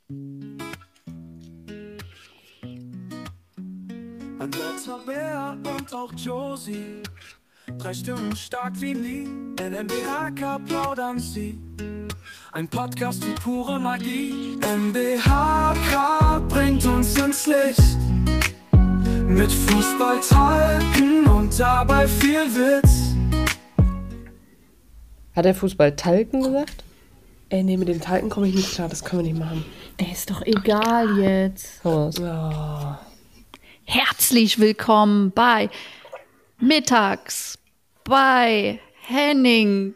Ein Bär und auch Josie, 3 Stimmen stark wie nie. In MBHK plaudern sie, ein Podcast wie pure Magie. MBHK bringt uns ins Licht, mit Fußballtalken und dabei viel Witz. Hat er Fußballtalken gesagt? Nee, mit dem Talken komme ich nicht klar, das können wir nicht machen. Ist doch egal jetzt. Oh. Herzlich willkommen bei Mittags bei Henning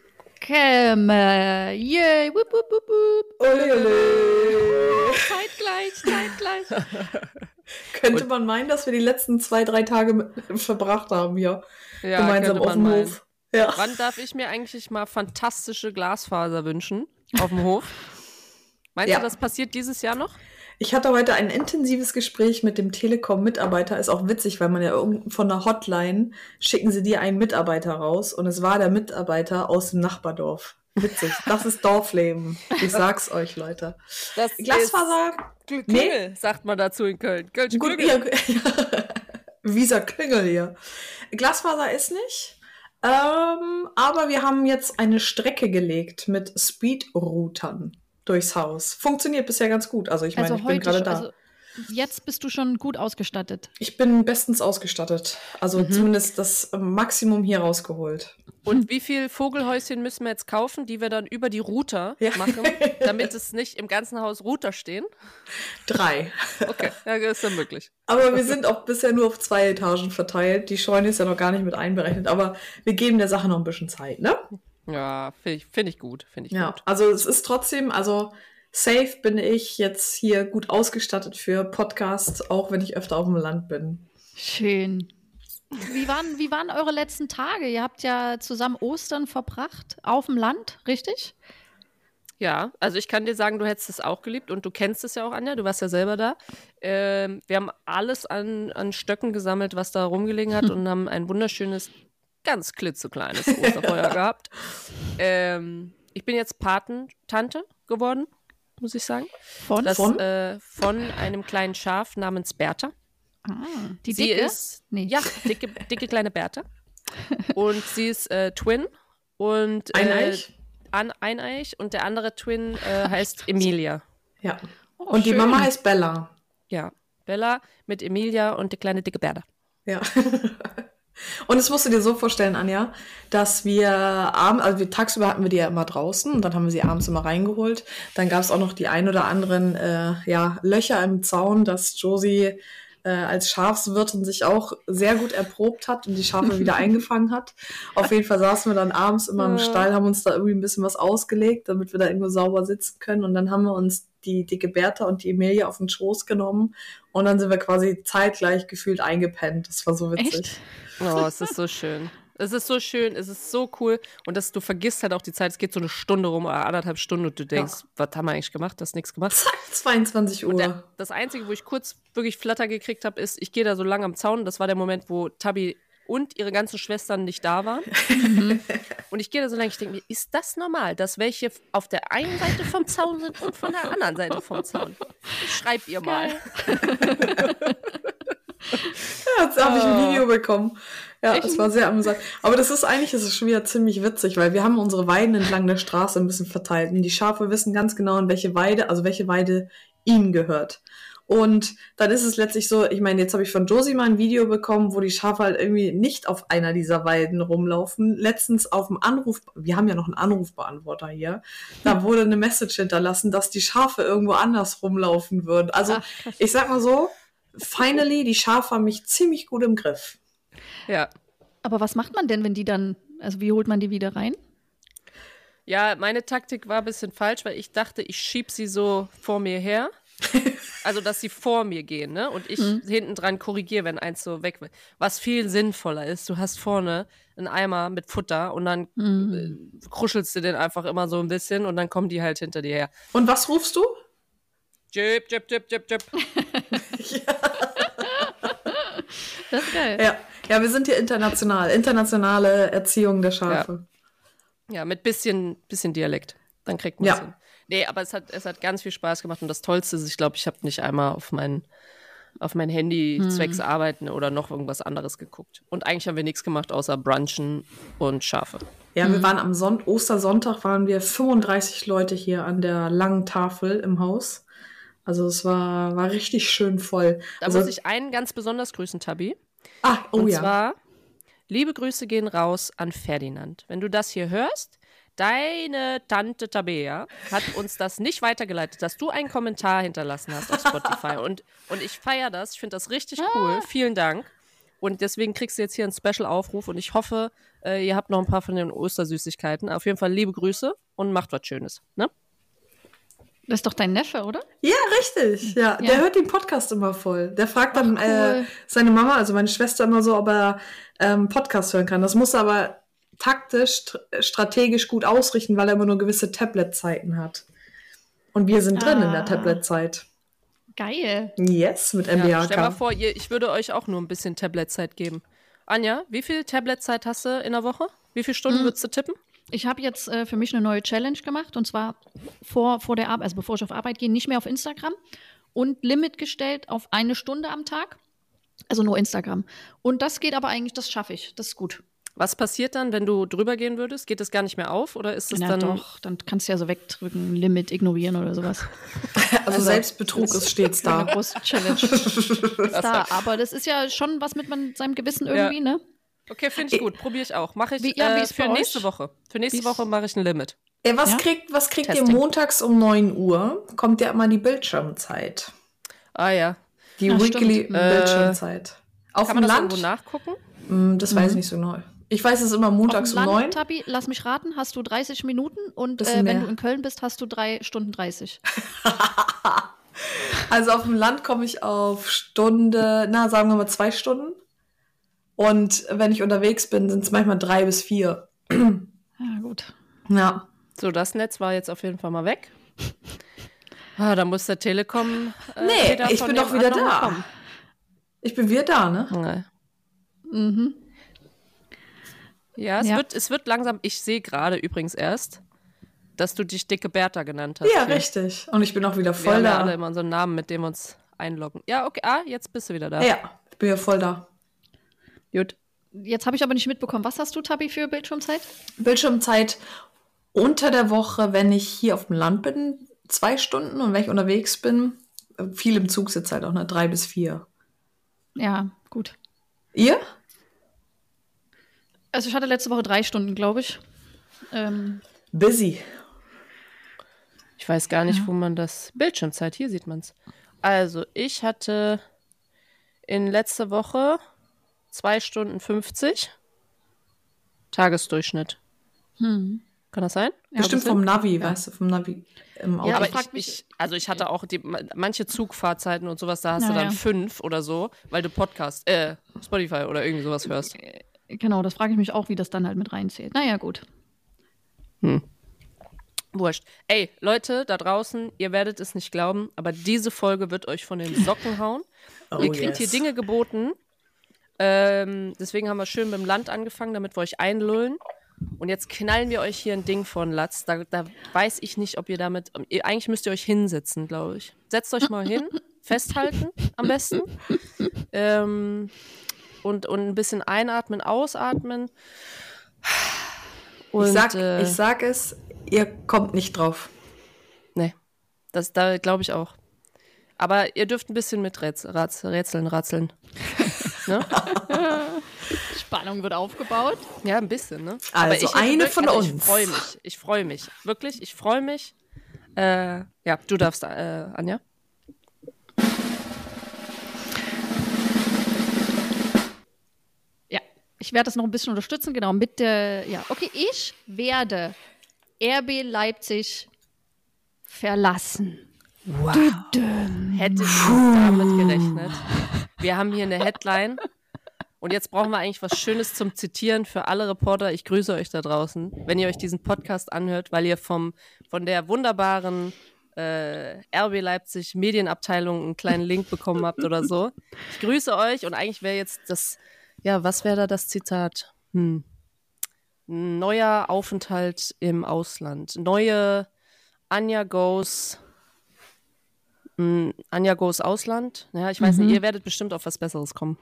Kämme. Yay, wup, wup, wup, wup. Ole, ole. Zeitgleich. Könnte man meinen, dass wir die letzten 2-3 Tage verbracht haben hier. Ja, gemeinsam auf dem Hof. Ja. Wann darf ich mir eigentlich mal fantastische Glasfaser wünschen auf dem Hof? Meinst du, das passiert dieses Jahr noch? Ich hatte heute ein intensives Gespräch mit dem Telekom-Mitarbeiter. Ist auch witzig, weil man ja von der Hotline schicken sie dir einen Mitarbeiter raus und es war der Mitarbeiter aus dem Nachbardorf. Witzig. Das ist Dorfleben. Ich sag's euch, Leute. Das Glasfaser. Klüngel, sagt man dazu in Köln. Kölsche Gut, Klüngel. Wieser Klüngel hier. Glasfaser ist nicht. Aber wir haben jetzt eine Strecke gelegt mit Speed-Routern durchs Haus. Funktioniert bisher ganz gut. Also ich meine, ich bin gerade da. Also jetzt bist du schon gut ausgestattet. Ich bin bestens ausgestattet. Also zumindest das Maximum hier rausgeholt. Und wie viel Vogelhäuschen müssen wir jetzt kaufen, die wir dann über die Router machen, damit es nicht im ganzen Haus Router stehen? 3. Okay, ja, das ist ja möglich. Aber wir sind auch bisher nur auf 2 Etagen verteilt. Die Scheune ist ja noch gar nicht mit einberechnet. Aber wir geben der Sache noch ein bisschen Zeit, ne? Ja, finde ich gut. Gut. Also es ist trotzdem, safe bin ich jetzt hier gut ausgestattet für Podcasts, auch wenn ich öfter auf dem Land bin. Schön. Wie waren eure letzten Tage? Ihr habt ja zusammen Ostern verbracht auf dem Land, richtig? Ja, also ich kann dir sagen, du hättest es auch geliebt und du kennst es ja auch, Anja, du warst ja selber da. Wir haben alles an Stöcken gesammelt, was da rumgelegen hat und haben ein wunderschönes, ganz klitzekleines Osterfeuer gehabt. Ich bin jetzt Patentante geworden, muss ich sagen. Von einem kleinen Schaf namens Bertha. Die sie dicke? ist, Nee. ja, dicke kleine Bertha. Und sie ist Twin und Eineich? Eineich und der andere Twin heißt Emilia. Ja. Oh, und die schön. Mama heißt Bella. Ja, Bella mit Emilia und die kleine dicke Bertha. Ja. Und das musst du dir so vorstellen, Anja, dass tagsüber hatten wir die ja immer draußen und dann haben wir sie abends immer reingeholt. Dann gab es auch noch die ein oder anderen Löcher im Zaun, dass Josie als Schafswirtin sich auch sehr gut erprobt hat und die Schafe wieder eingefangen hat. Auf jeden Fall saßen wir dann abends immer im Stall, haben uns da irgendwie ein bisschen was ausgelegt, damit wir da irgendwo sauber sitzen können. Und dann haben wir uns die dicke Bertha und die Emilia auf den Schoß genommen und dann sind wir quasi zeitgleich gefühlt eingepennt. Das war so witzig. Echt? Oh, es ist so schön. Es ist so schön, es ist so cool. Und du vergisst halt auch die Zeit, es geht so eine Stunde rum oder 1,5 Stunden und du denkst, was haben wir eigentlich gemacht? Hast nichts gemacht? 22 Uhr. Das Einzige, wo ich kurz wirklich Flatter gekriegt habe, ist, ich gehe da so lang am Zaun. Das war der Moment, wo Tabi und ihre ganzen Schwestern nicht da waren. Und ich gehe da so lang, ich denke mir, ist das normal, dass welche auf der einen Seite vom Zaun sind und von der anderen Seite vom Zaun? Schreib ihr mal. Ja, jetzt habe ich ein Video bekommen. Ja, das war sehr amüsant. Aber das ist schon wieder ziemlich witzig, weil wir haben unsere Weiden entlang der Straße ein bisschen verteilt. Und die Schafe wissen ganz genau, in welche Weide ihnen gehört. Und dann ist es letztlich so, ich meine, jetzt habe ich von Josie mal ein Video bekommen, wo die Schafe halt irgendwie nicht auf einer dieser Weiden rumlaufen. Letztens auf dem wir haben ja noch einen Anrufbeantworter hier, da wurde eine Message hinterlassen, dass die Schafe irgendwo anders rumlaufen würden. Also ich sag mal so, finally, die Schafe haben mich ziemlich gut im Griff. Ja. Aber was macht man denn, wenn die dann, also wie holt man die wieder rein? Ja, meine Taktik war ein bisschen falsch, weil ich dachte, ich schieb sie so vor mir her. Also, dass sie vor mir gehen, ne? Und ich hinten dran korrigiere, wenn eins so weg will. Was viel sinnvoller ist, du hast vorne einen Eimer mit Futter und dann kruschelst du den einfach immer so ein bisschen und dann kommen die halt hinter dir her. Und was rufst du? Jip, jip, jip, jip, jip. Das ist geil. Ja, wir sind hier international. Internationale Erziehung der Schafe. Ja, mit bisschen Dialekt. Dann kriegt man es hin. Nee, aber es hat ganz viel Spaß gemacht und das Tollste ist, ich glaube, ich habe nicht einmal auf mein Handy zwecks Arbeiten oder noch irgendwas anderes geguckt. Und eigentlich haben wir nichts gemacht, außer Brunchen und Schafe. Ja, wir waren am Ostersonntag waren wir 35 Leute hier an der langen Tafel im Haus. Also es war richtig schön voll. Da Also, muss ich einen ganz besonders grüßen, Tabi. oh Und ja. zwar, liebe Grüße gehen raus an Ferdinand. Wenn du das hier hörst, deine Tante Tabea hat uns das nicht weitergeleitet, dass du einen Kommentar hinterlassen hast auf Spotify. Und ich feiere das. Ich finde das richtig cool. Vielen Dank. Und deswegen kriegst du jetzt hier einen Special-Aufruf. Und ich hoffe, ihr habt noch ein paar von den Ostersüßigkeiten. Auf jeden Fall liebe Grüße und macht was Schönes. Ne? Das ist doch dein Neffe, oder? Ja, richtig. Ja, der hört den Podcast immer voll. Der fragt dann cool. seine Mama, also meine Schwester, immer so, ob er Podcast hören kann. Das muss er aber taktisch, strategisch gut ausrichten, weil er immer nur gewisse Tablet-Zeiten hat. Und wir sind drin in der Tablet-Zeit. Geil. Yes, mit Ja, MBHK. stell mal vor, ich würde euch auch nur ein bisschen Tablet-Zeit geben. Anja, wie viel Tablet-Zeit hast du in der Woche? Wie viele Stunden würdest du tippen? Ich habe jetzt für mich eine neue Challenge gemacht und zwar vor der Arbeit, also bevor ich auf Arbeit gehe, nicht mehr auf Instagram und Limit gestellt auf 1 Stunde am Tag. Also nur Instagram. Und das geht aber eigentlich, das schaffe ich. Das ist gut. Was passiert dann, wenn du drüber gehen würdest? Geht das gar nicht mehr auf oder ist es Na dann doch, dann kannst du ja so wegdrücken, Limit ignorieren oder sowas. Also Selbstbetrug ist stets Eine da. große Challenge. Ist da. Aber das ist ja schon was mit seinem Gewissen irgendwie, ne? Okay, finde ich gut. Probiere ich auch. Mache ich wie ist für bei nächste euch? Woche. Für nächste Woche mache ich ein Limit. Was Ja? kriegt ihr Testing. montags um 9 Uhr? Kommt ja immer die Bildschirmzeit. Ah ja. Die Ja, Weekly stimmt. Bildschirmzeit. Auf Kann dem man das Land? irgendwo nachgucken? Das weiß ich nicht so genau. Ich weiß, es ist immer montags Auf dem um 9. Land, Tabi, lass mich raten, hast du 30 Minuten und Bisschen wenn mehr. du in Köln bist, hast du 3 Stunden 30. Also auf dem Land komme ich auf Stunde, sagen wir mal 2 Stunden. Und wenn ich unterwegs bin, sind es manchmal 3 bis 4. Ja, gut. Ja. So, das Netz war jetzt auf jeden Fall mal weg. Da muss der Telekom. Nee, Peter ich von bin doch nebenan wieder noch mal da. kommen. Ich bin wieder da, ne? Nee. Mhm. Ja, es wird langsam. Ich sehe gerade übrigens erst, dass du dich dicke Bertha genannt hast. Ja, hier. richtig. Und ich bin auch wieder Wir voll haben ja da. alle immer so einen Namen, mit dem wir uns einloggen. Ja, okay. Jetzt bist du wieder da. Ja, ich bin ja voll da. Gut. Jetzt habe ich aber nicht mitbekommen. Was hast du, Tabi, für Bildschirmzeit? Bildschirmzeit unter der Woche, wenn ich hier auf dem Land bin, 2 Stunden. Und wenn ich unterwegs bin, viel im Zug sitze halt auch, 3 bis 4. Ja, gut. Ihr? Also ich hatte letzte Woche 3 Stunden, glaube ich. Busy. Ich weiß gar nicht, wo man das. Bildschirmzeit, hier sieht man es. Also, ich hatte in letzter Woche 2 Stunden 50. Tagesdurchschnitt. Kann das sein? Bestimmt vom Navi, weißt du, vom Navi im Auto. Ja, aber Ich frag mich- ich hatte auch manche Zugfahrzeiten und sowas, da hast du Ja, dann ja. 5 oder so, weil du Spotify oder irgendwie sowas hörst. Genau, das frage ich mich auch, wie das dann halt mit reinzählt. Naja, gut. Wurscht. Ey, Leute da draußen, ihr werdet es nicht glauben, aber diese Folge wird euch von den Socken hauen. Ihr kriegt hier Dinge geboten. Deswegen haben wir schön mit dem Land angefangen, damit wir euch einlullen. Und jetzt knallen wir euch hier ein Ding von Latz. Da weiß ich nicht, ob ihr damit. Eigentlich müsst ihr euch hinsetzen, glaube ich. Setzt euch mal hin, festhalten am besten. Und ein bisschen einatmen, ausatmen. Und, ich sag es, ihr kommt nicht drauf. Nee, da glaube ich auch. Aber ihr dürft ein bisschen mit ratzeln. Ne? Spannung wird aufgebaut. Ja, ein bisschen, ne? Also Aber ich eine von uns. Ich freue mich. Wirklich, ich freue mich. Ja, du darfst, Anja. Ja, ich werde das noch ein bisschen unterstützen, genau, mit der, ja, okay, ich werde RB Leipzig verlassen. Hätte ich damit gerechnet. Wir haben hier eine Headline und jetzt brauchen wir eigentlich was Schönes zum Zitieren für alle Reporter. Ich grüße euch da draußen, wenn ihr euch diesen Podcast anhört, weil ihr von der wunderbaren RB Leipzig Medienabteilung einen kleinen Link bekommen habt oder so. Ich grüße euch und eigentlich wäre jetzt das, ja, was wäre da das Zitat? Neuer Aufenthalt im Ausland, neue Anja Goes Ausland. Ja, ich weiß nicht, ihr werdet bestimmt auf was Besseres kommen.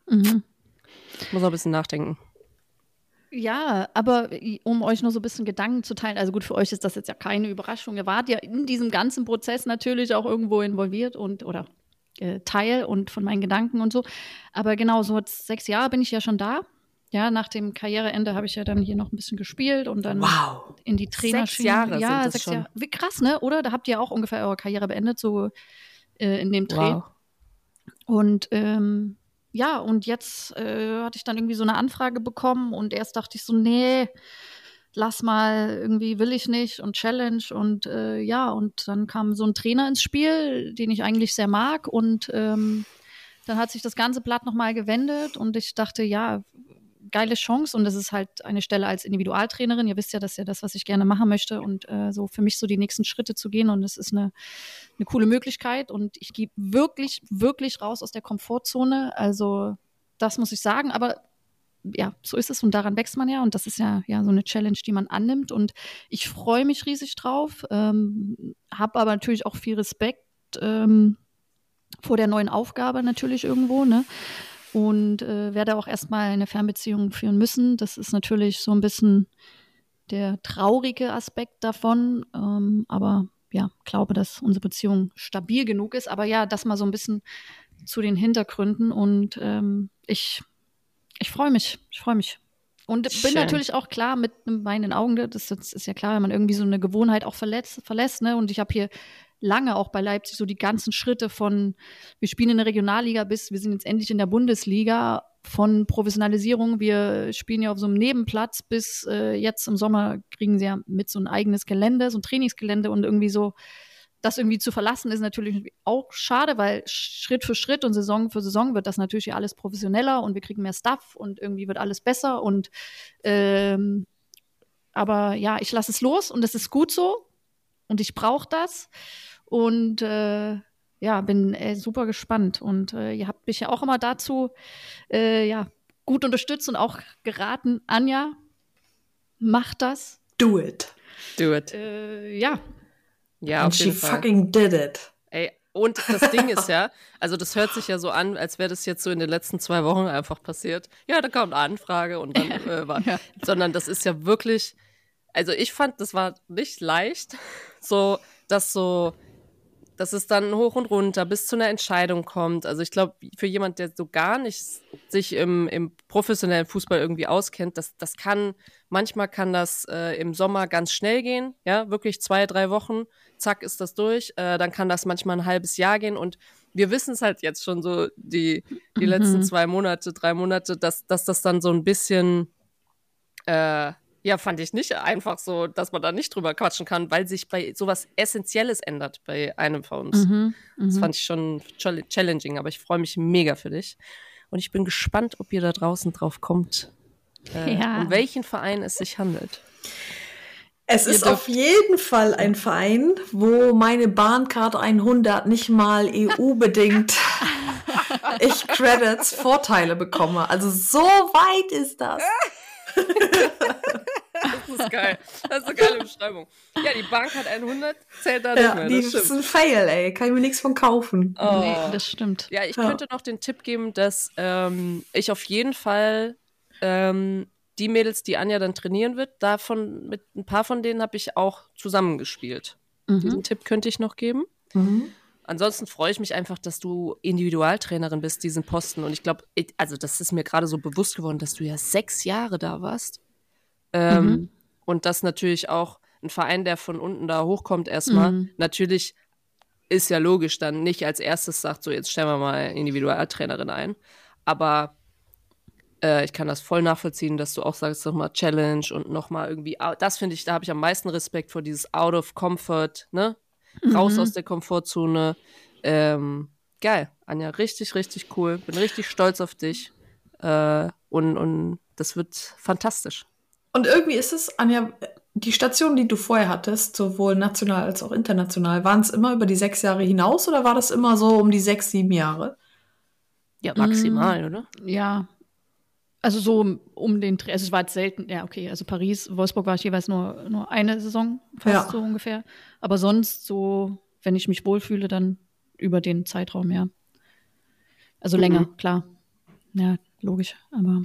Ich muss auch ein bisschen nachdenken. Ja, aber um euch noch so ein bisschen Gedanken zu teilen, also gut, für euch ist das jetzt ja keine Überraschung. Ihr wart ja in diesem ganzen Prozess natürlich auch irgendwo involviert oder Teil und von meinen Gedanken und so. Aber genau, so 6 Jahre bin ich ja schon da. Ja, nach dem Karriereende habe ich ja dann hier noch ein bisschen gespielt und dann in die Trainerschiene. 6 Jahre ja, sind das 6 schon. Jahre. Wie krass, ne? Oder? Da habt ihr auch ungefähr eure Karriere beendet, so in dem Dreh. Wow. Und ja, und jetzt hatte ich dann irgendwie so eine Anfrage bekommen und erst dachte ich so, nee, lass mal, irgendwie will ich nicht und Challenge und ja, und dann kam so ein Trainer ins Spiel, den ich eigentlich sehr mag und dann hat sich das ganze Blatt nochmal gewendet und ich dachte, ja, geile Chance und das ist halt eine Stelle als Individualtrainerin. Ihr wisst ja, das ist ja das, was ich gerne machen möchte und so für mich so die nächsten Schritte zu gehen und es ist eine coole Möglichkeit und ich gehe wirklich, wirklich raus aus der Komfortzone. Also das muss ich sagen, aber ja, so ist es und daran wächst man ja und das ist ja so eine Challenge, die man annimmt und ich freue mich riesig drauf, habe aber natürlich auch viel Respekt vor der neuen Aufgabe natürlich irgendwo, ne? Und werde auch erstmal eine Fernbeziehung führen müssen. Das ist natürlich so ein bisschen der traurige Aspekt davon. Aber ja, glaube, dass unsere Beziehung stabil genug ist. Aber ja, das mal so ein bisschen zu den Hintergründen. Und ich freue mich. Ich freue mich. Und bin Schön. natürlich auch klar mit einem Wein in den Augen. Das ist ja klar, wenn man irgendwie so eine Gewohnheit auch verlässt. Ne? Und ich habe hier lange auch bei Leipzig so die ganzen Schritte von, wir spielen in der Regionalliga bis, wir sind jetzt endlich in der Bundesliga, von Professionalisierung, wir spielen ja auf so einem Nebenplatz bis jetzt im Sommer kriegen sie ja mit so ein eigenes Gelände, so ein Trainingsgelände und irgendwie so, das irgendwie zu verlassen ist natürlich auch schade, weil Schritt für Schritt und Saison für Saison wird das natürlich alles professioneller und wir kriegen mehr Stuff und irgendwie wird alles besser und aber ja, ich lasse es los und es ist gut so und ich brauche das und ja, bin super gespannt und ihr habt mich ja auch immer dazu gut unterstützt und auch geraten, Anja, mach das. Do it. Do it. Ja. Ja, And auf she jeden Fall. fucking did it. Ey, und das Ding ist ja, also das hört sich ja so an, als wäre das jetzt so in den letzten 2 Wochen einfach passiert. Ja, da kam eine Anfrage und dann Ja. sondern das ist ja wirklich, also ich fand, das war nicht leicht, dass es dann hoch und runter bis zu einer Entscheidung kommt. Also ich glaube, für jemand, der so gar nicht sich im professionellen Fußball irgendwie auskennt, manchmal kann das im Sommer ganz schnell gehen, ja, wirklich 2, 3 Wochen, zack, ist das durch. Dann kann das manchmal ein halbes Jahr gehen und wir wissen es halt jetzt schon so die letzten 2 Monate, 3 Monate, dass das dann so ein bisschen ja, fand ich nicht einfach so, dass man da nicht drüber quatschen kann, weil sich bei sowas Essentielles ändert bei einem von uns. Das fand ich schon challenging, aber ich freue mich mega für dich. Und ich bin gespannt, ob ihr da draußen drauf kommt, um welchen Verein es sich handelt. Es ist auf jeden Fall ein Verein, wo meine Bahncard 100 nicht mal EU-bedingt ich Credits Vorteile bekomme. Also so weit ist das. Das ist geil. Das ist eine geile Beschreibung. Ja, die Bahncard 100 zählt da nicht mehr. Das ist ein Fail, ey. Kann ich mir nichts von kaufen. Oh. Nee, das stimmt. Ja, ich könnte noch den Tipp geben, dass ich auf jeden Fall die Mädels, die Anja dann trainieren wird, mit ein paar von denen habe ich auch zusammengespielt. Diesen Tipp könnte ich noch geben. Ansonsten freue ich mich einfach, dass du Individualtrainerin bist, diesen Posten. Und ich glaube, also das ist mir gerade so bewusst geworden, dass du ja 6 Jahre da warst. Und das natürlich auch ein Verein, der von unten da hochkommt erstmal, natürlich ist ja logisch dann nicht als erstes sagt, so jetzt stellen wir mal Individualtrainerin ein. Aber ich kann das voll nachvollziehen, dass du auch sagst, nochmal Challenge und nochmal irgendwie, das finde ich, da habe ich am meisten Respekt vor dieses Out of Comfort, ne? Raus aus der Komfortzone. Geil, Anja, richtig, richtig cool. Bin richtig stolz auf dich. Und das wird fantastisch. Und irgendwie ist es, Anja, die Stationen, die du vorher hattest, sowohl national als auch international, waren es immer über die 6 Jahre hinaus oder war das immer so um die 6, 7 Jahre? Ja, maximal, oder? Ja. Also so um den Dreh, also es war jetzt selten, ja okay, also Paris, Wolfsburg war ich jeweils nur eine Saison, fast so ungefähr. Aber sonst so, wenn ich mich wohlfühle, dann über den Zeitraum, ja. Also länger, klar. Ja, logisch, aber.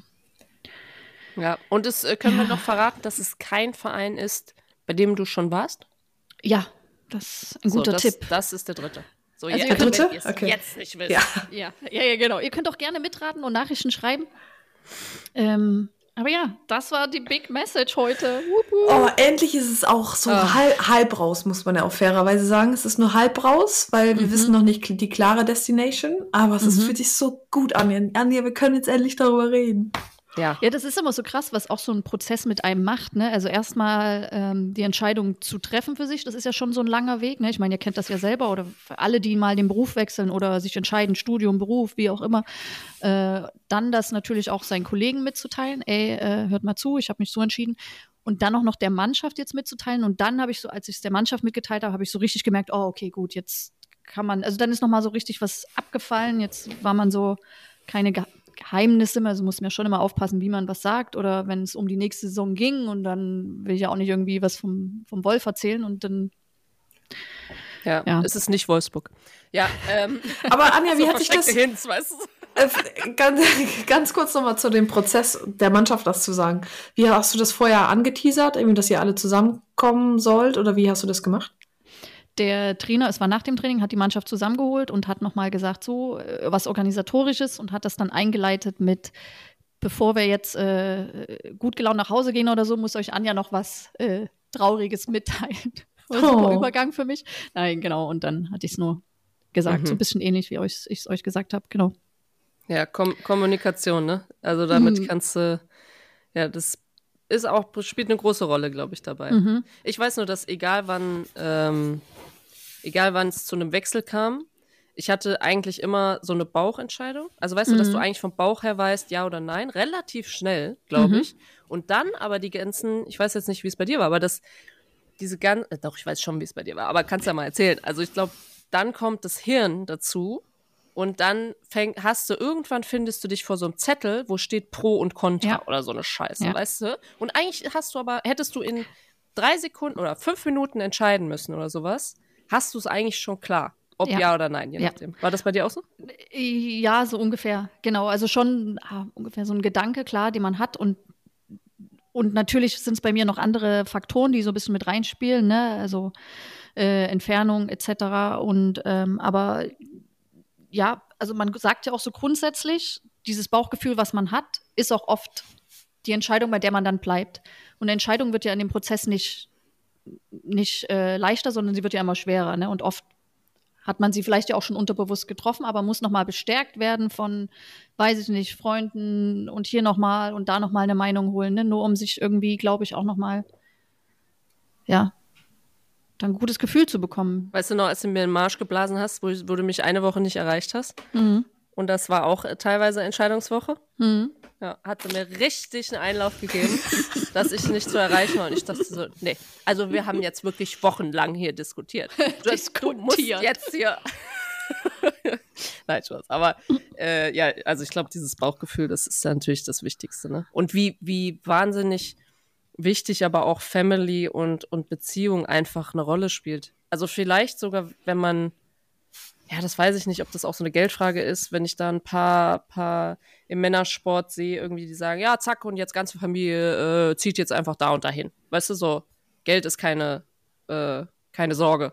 Ja, und das können wir noch verraten, dass es kein Verein ist, bei dem du schon warst? Ja, das ist ein guter Tipp. Das ist der dritte. So, Also der dritte? Wenn ihr es Okay. jetzt nicht wisst. Ja, genau. Ihr könnt auch gerne mitraten und Nachrichten schreiben. Aber ja, das war die Big Message heute. Oh, endlich ist es auch so halb raus, muss man ja auch fairerweise sagen. Es ist nur halb raus, weil wir wissen noch nicht die klare Destination. Aber es fühlt sich so gut an. Anja, wir können jetzt endlich darüber reden. Ja, das ist immer so krass, was auch so ein Prozess mit einem macht. Ne? Also erstmal die Entscheidung zu treffen für sich, das ist ja schon so ein langer Weg. Ne? Ich meine, ihr kennt das ja selber oder für alle, die mal den Beruf wechseln oder sich entscheiden, Studium, Beruf, wie auch immer. Dann das natürlich auch seinen Kollegen mitzuteilen. Hört mal zu, ich habe mich so entschieden. Und dann auch noch der Mannschaft jetzt mitzuteilen. Und dann habe ich so, als ich es der Mannschaft mitgeteilt habe, habe ich so richtig gemerkt, oh, okay, gut, jetzt kann man, also dann ist nochmal so richtig was abgefallen. Jetzt war man so keine Geheimnisse mehr, also muss man ja schon immer aufpassen, wie man was sagt oder wenn es um die nächste Saison ging und dann will ich ja auch nicht irgendwie was vom Wolf erzählen und dann ja. Es ist nicht Wolfsburg. Ja, aber Anja, wie hat sich das Hints, weißt du? ganz kurz nochmal zu dem Prozess der Mannschaft das zu sagen. Wie hast du das vorher angeteasert, irgendwie, dass ihr alle zusammenkommen sollt oder wie hast du das gemacht? Der Trainer, es war nach dem Training, hat die Mannschaft zusammengeholt und hat nochmal gesagt, so was Organisatorisches und hat das dann eingeleitet mit, bevor wir jetzt gut gelaunt nach Hause gehen oder so, muss euch Anja noch was Trauriges mitteilen. Das war ein super Übergang für mich. Nein, genau, und dann hatte ich es nur gesagt, so ein bisschen ähnlich, wie ich es euch gesagt habe, genau. Ja, Kommunikation, ne? Also damit kannst du, das ist auch, spielt eine große Rolle, glaube ich, dabei. Ich weiß nur, dass egal wann es zu einem Wechsel kam, ich hatte eigentlich immer so eine Bauchentscheidung. Also weißt du, dass du eigentlich vom Bauch her weißt, ja oder nein, relativ schnell, glaube ich. Und dann aber die ganzen, ich weiß jetzt nicht, wie es bei dir war, aber doch, ich weiß schon, wie es bei dir war, aber kannst ja mal erzählen. Also ich glaube, dann kommt das Hirn dazu und dann irgendwann findest du dich vor so einem Zettel, wo steht Pro und Contra oder so eine Scheiße, weißt du? Und eigentlich hättest du in 3 Sekunden oder 5 Minuten entscheiden müssen oder sowas, hast du es eigentlich schon klar, ob ja oder nein, je nachdem. War das bei dir auch so? Ja, so ungefähr, genau. Also schon ungefähr so ein Gedanke, klar, den man hat und natürlich sind es bei mir noch andere Faktoren, die so ein bisschen mit reinspielen, ne? Also Entfernung etc. Und aber ja, also man sagt ja auch so grundsätzlich, dieses Bauchgefühl, was man hat, ist auch oft die Entscheidung, bei der man dann bleibt. Und eine Entscheidung wird ja in dem Prozess nicht leichter, sondern sie wird ja immer schwerer. Ne? Und oft hat man sie vielleicht ja auch schon unterbewusst getroffen, aber muss nochmal bestärkt werden von, weiß ich nicht, Freunden und hier nochmal und da nochmal eine Meinung holen, ne? Nur um sich irgendwie, glaube ich, auch nochmal, dann ein gutes Gefühl zu bekommen. Weißt du noch, als du mir den Marsch geblasen hast, wo du mich eine Woche nicht erreicht hast? Und das war auch teilweise Entscheidungswoche. Ja, hat sie mir richtig einen Einlauf gegeben, dass ich nicht zu erreichen war. Und ich dachte so, nee, also wir haben jetzt wirklich wochenlang hier diskutiert. Du musst jetzt hier... Nein, Spaß. Aber also ich glaube, dieses Bauchgefühl, das ist ja natürlich das Wichtigste. Ne? Und wie wahnsinnig wichtig aber auch Family und Beziehung einfach eine Rolle spielt. Also vielleicht sogar, wenn man, das weiß ich nicht, ob das auch so eine Geldfrage ist, wenn ich da ein paar im Männersport sehe, irgendwie, die sagen, ja, zack, und jetzt ganze Familie zieht jetzt einfach da und dahin. Weißt du, so, Geld ist keine Sorge.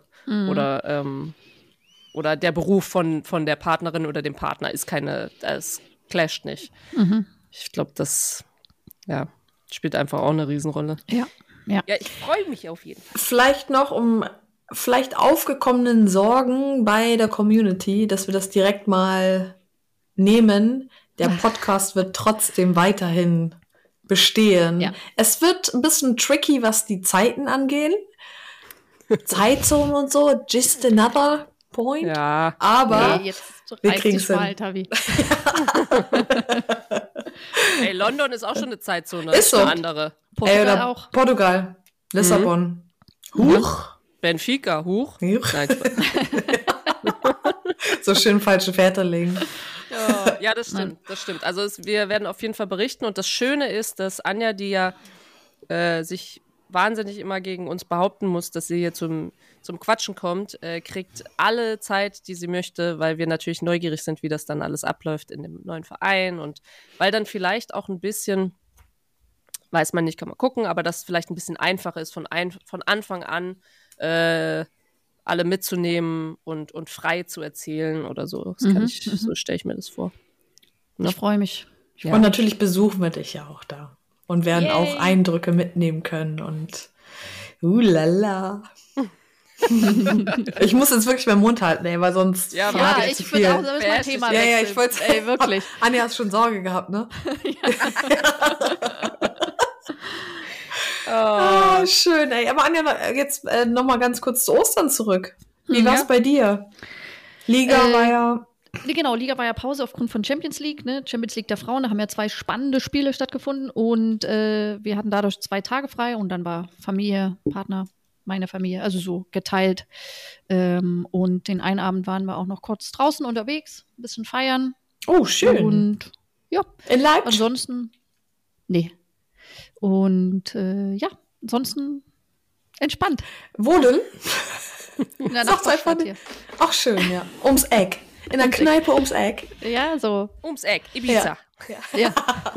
Oder der Beruf von der Partnerin oder dem Partner das clasht nicht. Ich glaube, das, spielt einfach auch eine Riesenrolle. Ja, ich freue mich auf jeden Fall. Vielleicht noch vielleicht aufgekommenen Sorgen bei der Community, dass wir das direkt mal nehmen. Der Podcast wird trotzdem weiterhin bestehen. Ja. Es wird ein bisschen tricky, was die Zeiten angeht. Zeitzonen und so, just another point. Ja. Aber jetzt wir kriegen es hin. Ey, London ist auch schon eine Zeitzone. Ist so. Eine andere. Portugal auch. Portugal. Lissabon. Huch. Benfica. Huch. Nein, so schön falsche Fährte legen. Ja, Ja, das stimmt. Also wir werden auf jeden Fall berichten. Und das Schöne ist, dass Anja, die ja sich wahnsinnig immer gegen uns behaupten muss, dass sie hier zum Quatschen kommt, kriegt alle Zeit, die sie möchte, weil wir natürlich neugierig sind, wie das dann alles abläuft in dem neuen Verein und weil dann vielleicht auch ein bisschen, weiß man nicht, kann man gucken, aber dass es vielleicht ein bisschen einfacher ist, von Anfang an alle mitzunehmen und frei zu erzählen oder so. So stelle ich mir das vor. Ich freue mich. Ja. Und natürlich besuchen wir dich ja auch da und werden auch Eindrücke mitnehmen können und lala. Ich muss jetzt wirklich meinen Mund halten, ey, weil sonst ich finde auch, das ist mein Thema. Ja, ich wollte ey, wirklich. Anja hat schon Sorge gehabt, ne? Schön, ey. Aber Anja, jetzt noch mal ganz kurz zu Ostern zurück. Wie war's bei dir? Liga war ja... Genau, Liga war ja Pause aufgrund von Champions League, ne? Champions League der Frauen, da haben ja 2 spannende Spiele stattgefunden und wir hatten dadurch 2 Tage frei und dann war Familie, Partner, meine Familie, also so geteilt. Und den einen Abend waren wir auch noch kurz draußen unterwegs, ein bisschen feiern. Oh, schön. Und ja. In Leipzig? Ansonsten, nee. Und ansonsten entspannt. Wo denn? Na, Sag's einfach nicht. Ach, schön, ja. Ums Eck. In der Kneipe ums Eck. Ja, so. Ums Eck, Ibiza. Ja.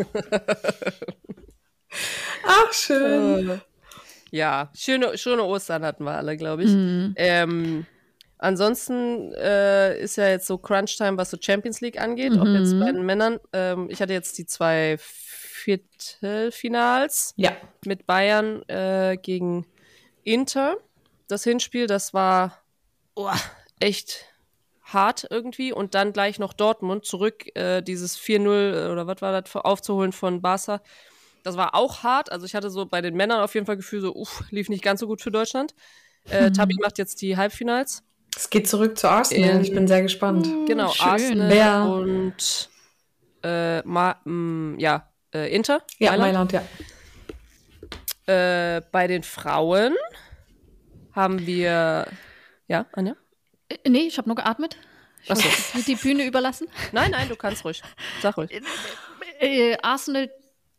Ach, schön. Ja, schöne Ostern hatten wir alle, glaube ich. Ansonsten ist ja jetzt so Crunch-Time, was so Champions League angeht, auch jetzt bei den Männern. Ich hatte jetzt die 2 Viertelfinals mit Bayern gegen Inter. Das Hinspiel, das war echt hart irgendwie. Und dann gleich noch Dortmund zurück, dieses 4-0 oder was war das, aufzuholen von Barca. Das war auch hart. Also ich hatte so bei den Männern auf jeden Fall Gefühl, so lief nicht ganz so gut für Deutschland. Tabi macht jetzt die Halbfinals. Es geht zurück zu Arsenal. Ich bin sehr gespannt. Genau, schön. Arsenal und Inter. Ja, Mailand, ja. Bei den Frauen haben wir... Ja, Anja? Nee, ich habe nur geatmet. Ich Achso. wollte die Bühne überlassen. Nein, du kannst ruhig. Sag ruhig. Arsenal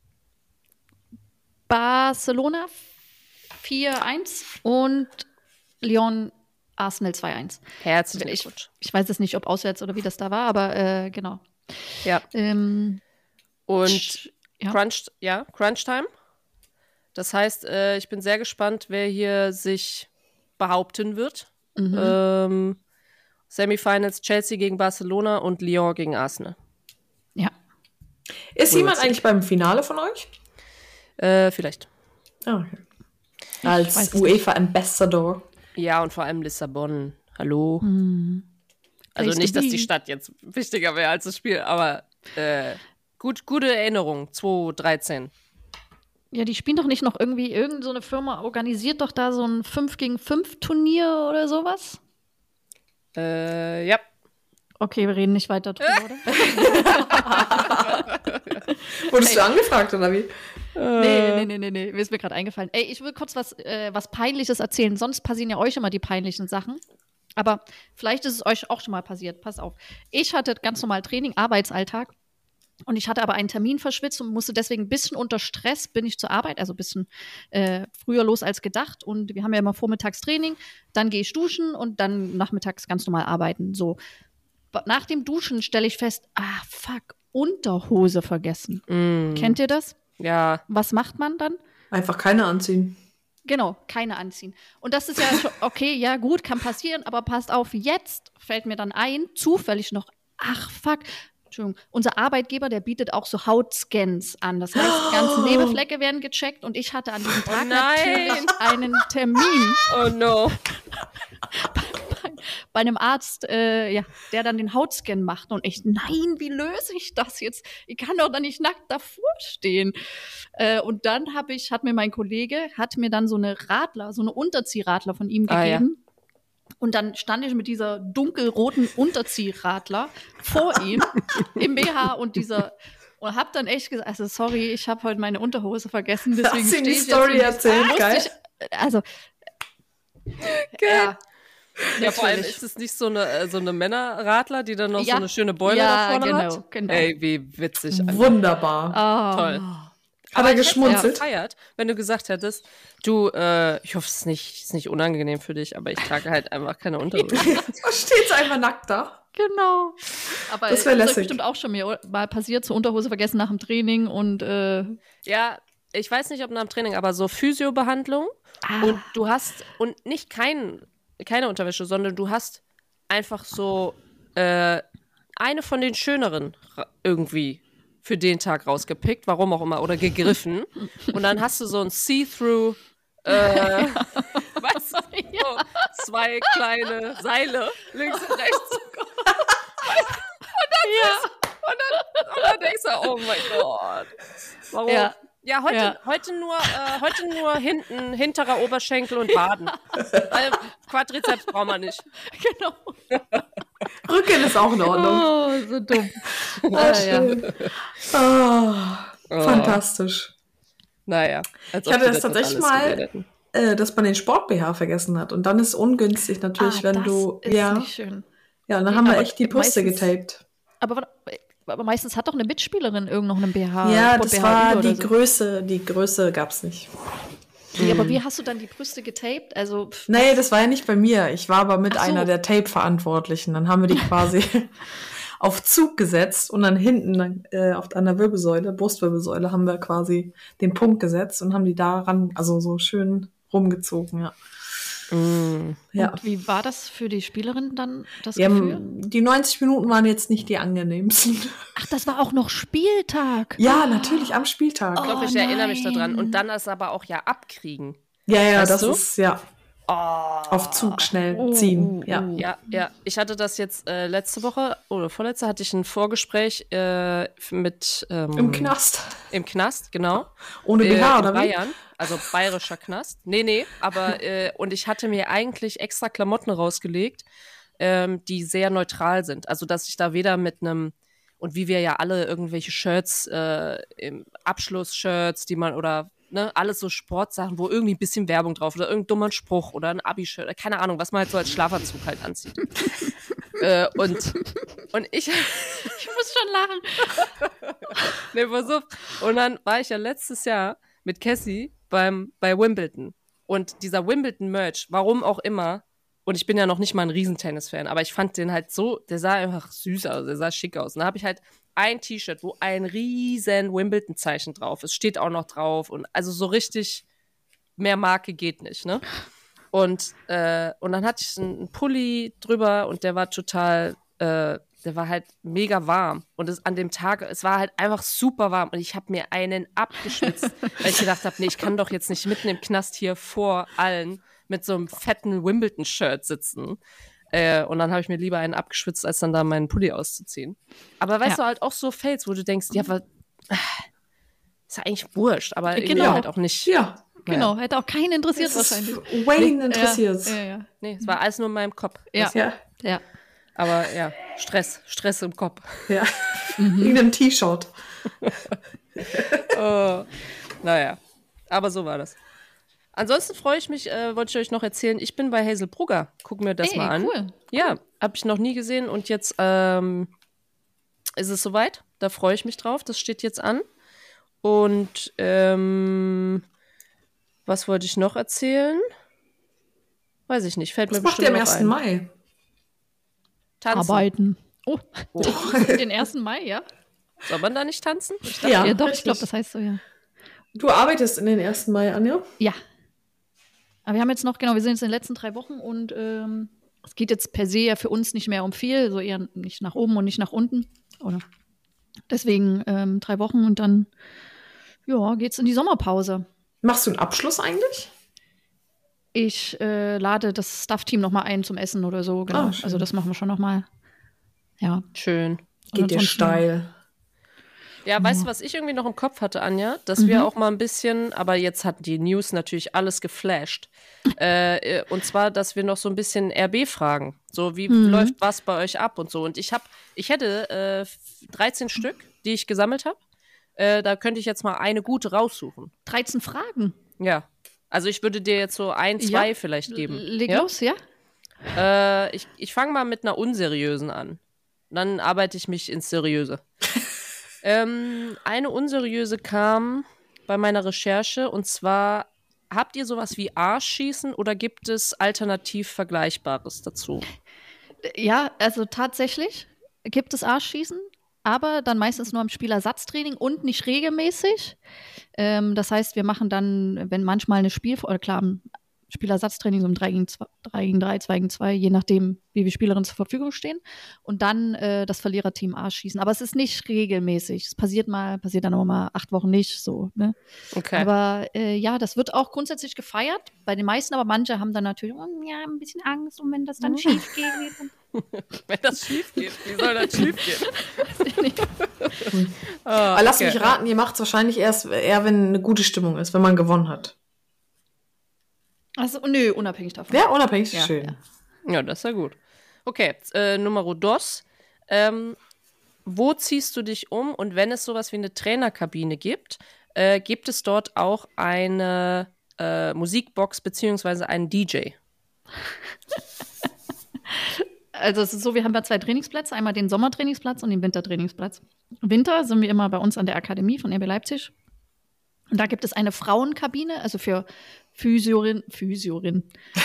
Barcelona 4-1 und Lyon Arsenal 2-1. Herzlichen Glückwunsch. Ich weiß jetzt nicht, ob auswärts oder wie das da war, aber genau. Ja. Und ja. Crunch Time. Das heißt, ich bin sehr gespannt, wer hier sich behaupten wird. Semifinals Chelsea gegen Barcelona und Lyon gegen Arsenal. Ja. Ist jemand eigentlich beim Finale von euch? Vielleicht. Okay. Als UEFA-Ambassador. Ja, und vor allem Lissabon. Hallo. Also Place nicht, to dass be. die Stadt jetzt wichtiger wäre als das Spiel, aber gute Erinnerung. 2013. Ja, die spielen doch nicht noch irgendwie, irgend so eine Firma organisiert doch da so ein 5-gegen-5 Turnier oder sowas? Ja. Okay, wir reden nicht weiter drüber, oder? Wurdest du angefragt, oder wie? Nee. Mir ist mir gerade eingefallen. Ey, ich will kurz was Peinliches erzählen. Sonst passieren ja euch immer die peinlichen Sachen. Aber vielleicht ist es euch auch schon mal passiert. Pass auf. Ich hatte ganz normal Training, Arbeitsalltag. Und ich hatte aber einen Termin verschwitzt und musste deswegen ein bisschen unter Stress bin ich zur Arbeit, also ein bisschen früher los als gedacht. Und wir haben ja immer vormittags Training, dann gehe ich duschen und dann nachmittags ganz normal arbeiten. So. Nach dem Duschen stelle ich fest, fuck, Unterhose vergessen. Kennt ihr das? Ja. Was macht man dann? Einfach keine anziehen. Genau, keine anziehen. Und das ist ja schon, okay, ja gut, kann passieren, aber passt auf, jetzt fällt mir dann ein, zufällig noch, fuck, Entschuldigung, unser Arbeitgeber, der bietet auch so Hautscans an. Das heißt, die ganzen Nebelflecke werden gecheckt und ich hatte an diesem Tag natürlich einen Termin. Oh no. Bei einem Arzt, der dann den Hautscan macht. Und ich, nein, wie löse ich das jetzt? Ich kann doch da nicht nackt davor stehen. Und dann hat mir mein Kollege, so eine Unterziehradler von ihm gegeben. Ja. Und dann stand ich mit dieser dunkelroten Unterziehradler vor ihm im BH und hab dann echt gesagt, also sorry, ich habe heute meine Unterhose vergessen, deswegen stehe ich die Story erzählt, geil. Also, ja. Ja, vor allem Natürlich. ist es nicht so eine Männerradler, die dann noch so Ja. eine schöne Beule Ja, da vorne genau, hat. genau. Ey, wie witzig. Anja. Wunderbar. Ah. Toll. Hat er Ich hätte geschmunzelt? gefeiert, wenn du gesagt hättest, du, ich hoffe, es ist nicht unangenehm für dich, aber ich trage halt einfach keine Unterhose. Da steht's einfach nackt da. Genau. Aber Das das wär ist euch lässig. bestimmt auch schon mal passiert, zur Unterhose vergessen nach dem Training und Ja, ich weiß nicht, ob nach dem Training, aber so Physiobehandlung und du hast, und nicht keine Unterwäsche, sondern du hast einfach so eine von den schöneren irgendwie für den Tag rausgepickt, warum auch immer, oder gegriffen. Und dann hast du so ein See-Through, weißt du, so 2 kleine Seile links und rechts. Und dann denkst du, oh mein Gott. Warum? Ja. Ja, heute nur hinterer Oberschenkel und Waden. Weil Quadrizeps braucht man nicht. genau. Rücken ist auch in Ordnung. Oh, so dumm. Ah, schön. Fantastisch. Naja. Als Ich ob hatte wir das tatsächlich alles mal, geredet hätten. dass man den Sport-BH vergessen hat. Und dann ist es ungünstig natürlich, wenn das du. ist Ja, nicht schön. ja, und dann haben wir aber echt die Brüste meistens- getaped. Aber meistens hat doch eine Mitspielerin irgend noch einen BH. Ja, das Sport-BH war über die oder so. Größe. Die Größe gab's nicht. Ja, aber wie hast du dann die Brüste getaped? Also, Nee, das war ja nicht bei mir. Ich war aber mit Ach so. einer der Tape-Verantwortlichen. Dann haben wir die quasi auf Zug gesetzt und dann hinten an der Wirbelsäule, Brustwirbelsäule, haben wir quasi den Punkt gesetzt und haben die daran, also so schön rumgezogen, ja. Ja. Und wie war das für die Spielerin dann, das Die, Gefühl? die 90 Minuten waren jetzt nicht die angenehmsten. Ach, das war auch noch Spieltag. Ja, natürlich am Spieltag. Ich glaube, ich erinnere mich daran. nein. Und dann ist aber auch ja abkriegen. Ja, Weißt das du? ist, ja. Auf Zug schnell ziehen. Ja. Ja. Ich hatte das jetzt letzte Woche oder vorletzte hatte ich ein Vorgespräch mit Im Knast. Im Knast, genau. Ohne BH, in oder wie? Bayern, also bayerischer Knast. Nee, aber und ich hatte mir eigentlich extra Klamotten rausgelegt, die sehr neutral sind. Also, dass ich da weder mit einem, und wie wir ja alle irgendwelche Shirts, Abschluss-Shirts, die man, oder ne, alles so Sportsachen, wo irgendwie ein bisschen Werbung drauf oder irgendein dummer Spruch oder ein Abi-Shirt, oder keine Ahnung, was man halt so als Schlafanzug halt anzieht. Und ich muss schon lachen. Nee, pass auf. Und dann war ich ja letztes Jahr mit Cassie bei Wimbledon. Und dieser Wimbledon-Merch, warum auch immer, und ich bin ja noch nicht mal ein Riesentennis-Fan, aber ich fand den halt so, der sah einfach süß aus, der sah schick aus. Und da habe ich halt ein T-Shirt, wo ein riesen Wimbledon-Zeichen drauf ist, steht auch noch drauf. Und also so richtig mehr Marke geht nicht, ne? Und dann hatte ich einen Pulli drüber und der war total, der war halt mega warm. Und an dem Tag, es war halt einfach super warm. Und ich habe mir einen abgeschwitzt, weil ich gedacht habe, nee, ich kann doch jetzt nicht mitten im Knast hier vor allen mit so einem fetten Wimbledon-Shirt sitzen. Und dann habe ich mir lieber einen abgeschwitzt, als dann da meinen Pulli auszuziehen. Aber weißt du, halt auch so Fails, wo du denkst, ja, ist ja eigentlich wurscht, aber irgendwie Genau. halt auch nicht. Ja. Genau, hätte auch keinen interessiert Das ist wahrscheinlich. Wayne interessiert. Ja. Nee, es war alles nur in meinem Kopf. Ja. Ja. Aber ja, Stress im Kopf. Ja. In einem T-Shirt. Naja, aber so war das. Ansonsten freue ich mich, wollte ich euch noch erzählen, ich bin bei Hazel Brugger. Guck mir das Ey, mal an. cool. Ja, habe ich noch nie gesehen und jetzt ist es soweit. Da freue ich mich drauf. Das steht jetzt an. Und was wollte ich noch erzählen? Weiß ich nicht. Fällt Was mir macht ihr bestimmt am noch 1. ein. Mai? Tanzen. Arbeiten. Oh, den 1. Mai, ja? Soll man da nicht tanzen? Ich dachte, Ja, Ja, doch, ich richtig. glaube, das heißt so, ja. Du arbeitest in den 1. Mai, Anja? Ja. Aber wir haben jetzt noch, genau, wir sind jetzt in den letzten 3 Wochen und es geht jetzt per se ja für uns nicht mehr um viel, so eher nicht nach oben und nicht nach unten. Oder deswegen 3 Wochen und dann geht's in die Sommerpause. Machst du einen Abschluss eigentlich? Ich lade das Staff-Team noch mal ein zum Essen oder so, genau. Ah, schön. Also das machen wir schon noch mal. Ja. schön. Geht dir ansonsten- steil. Ja, weißt du, was ich irgendwie noch im Kopf hatte, Anja? Dass wir auch mal ein bisschen, aber jetzt hat die News natürlich alles geflasht. Und zwar, dass wir noch so ein bisschen RB fragen. So, wie läuft was bei euch ab und so. Und ich hätte 13 Stück, die ich gesammelt habe. Da könnte ich jetzt mal eine gute raussuchen. 13 Fragen. Ja. Also ich würde dir jetzt so 1, 2 Ja. vielleicht geben. Leg Ja? los, ja? Ich fange mal mit einer unseriösen an. Dann arbeite ich mich ins Seriöse. Eine unseriöse kam bei meiner Recherche und zwar, habt ihr sowas wie Arschschießen oder gibt es alternativ Vergleichbares dazu? Ja, also tatsächlich gibt es Arschschießen, aber dann meistens nur im Spielersatztraining und nicht regelmäßig. Das heißt, wir machen dann, wenn manchmal eine Spielersatztraining so um 3 gegen 3, 2 gegen 2, je nachdem, wie viele Spielerinnen zur Verfügung stehen. Und dann das Verliererteam Arschschießen. Aber es ist nicht regelmäßig. Es passiert dann auch mal 8 Wochen nicht so. Ne? Okay. Aber ja, das wird auch grundsätzlich gefeiert. Bei den meisten, aber manche haben dann natürlich ein bisschen Angst. Und wenn das dann schief geht. Wenn das schief geht, wie soll das schief gehen? Aber lass mich raten, ihr macht es wahrscheinlich eher, wenn eine gute Stimmung ist, wenn man gewonnen hat. Also, nö, unabhängig davon. Ja, unabhängig, Ja, schön. Ja, das ist ja gut. Okay, Numero dos. Wo ziehst du dich um? Und wenn es sowas wie eine Trainerkabine gibt, gibt es dort auch eine Musikbox beziehungsweise einen DJ? Also es ist so, wir haben ja 2 Trainingsplätze, einmal den Sommertrainingsplatz und den Wintertrainingsplatz. Im Winter sind wir immer bei uns an der Akademie von RB Leipzig. Und da gibt es eine Frauenkabine, also für Physiotherapeutinnen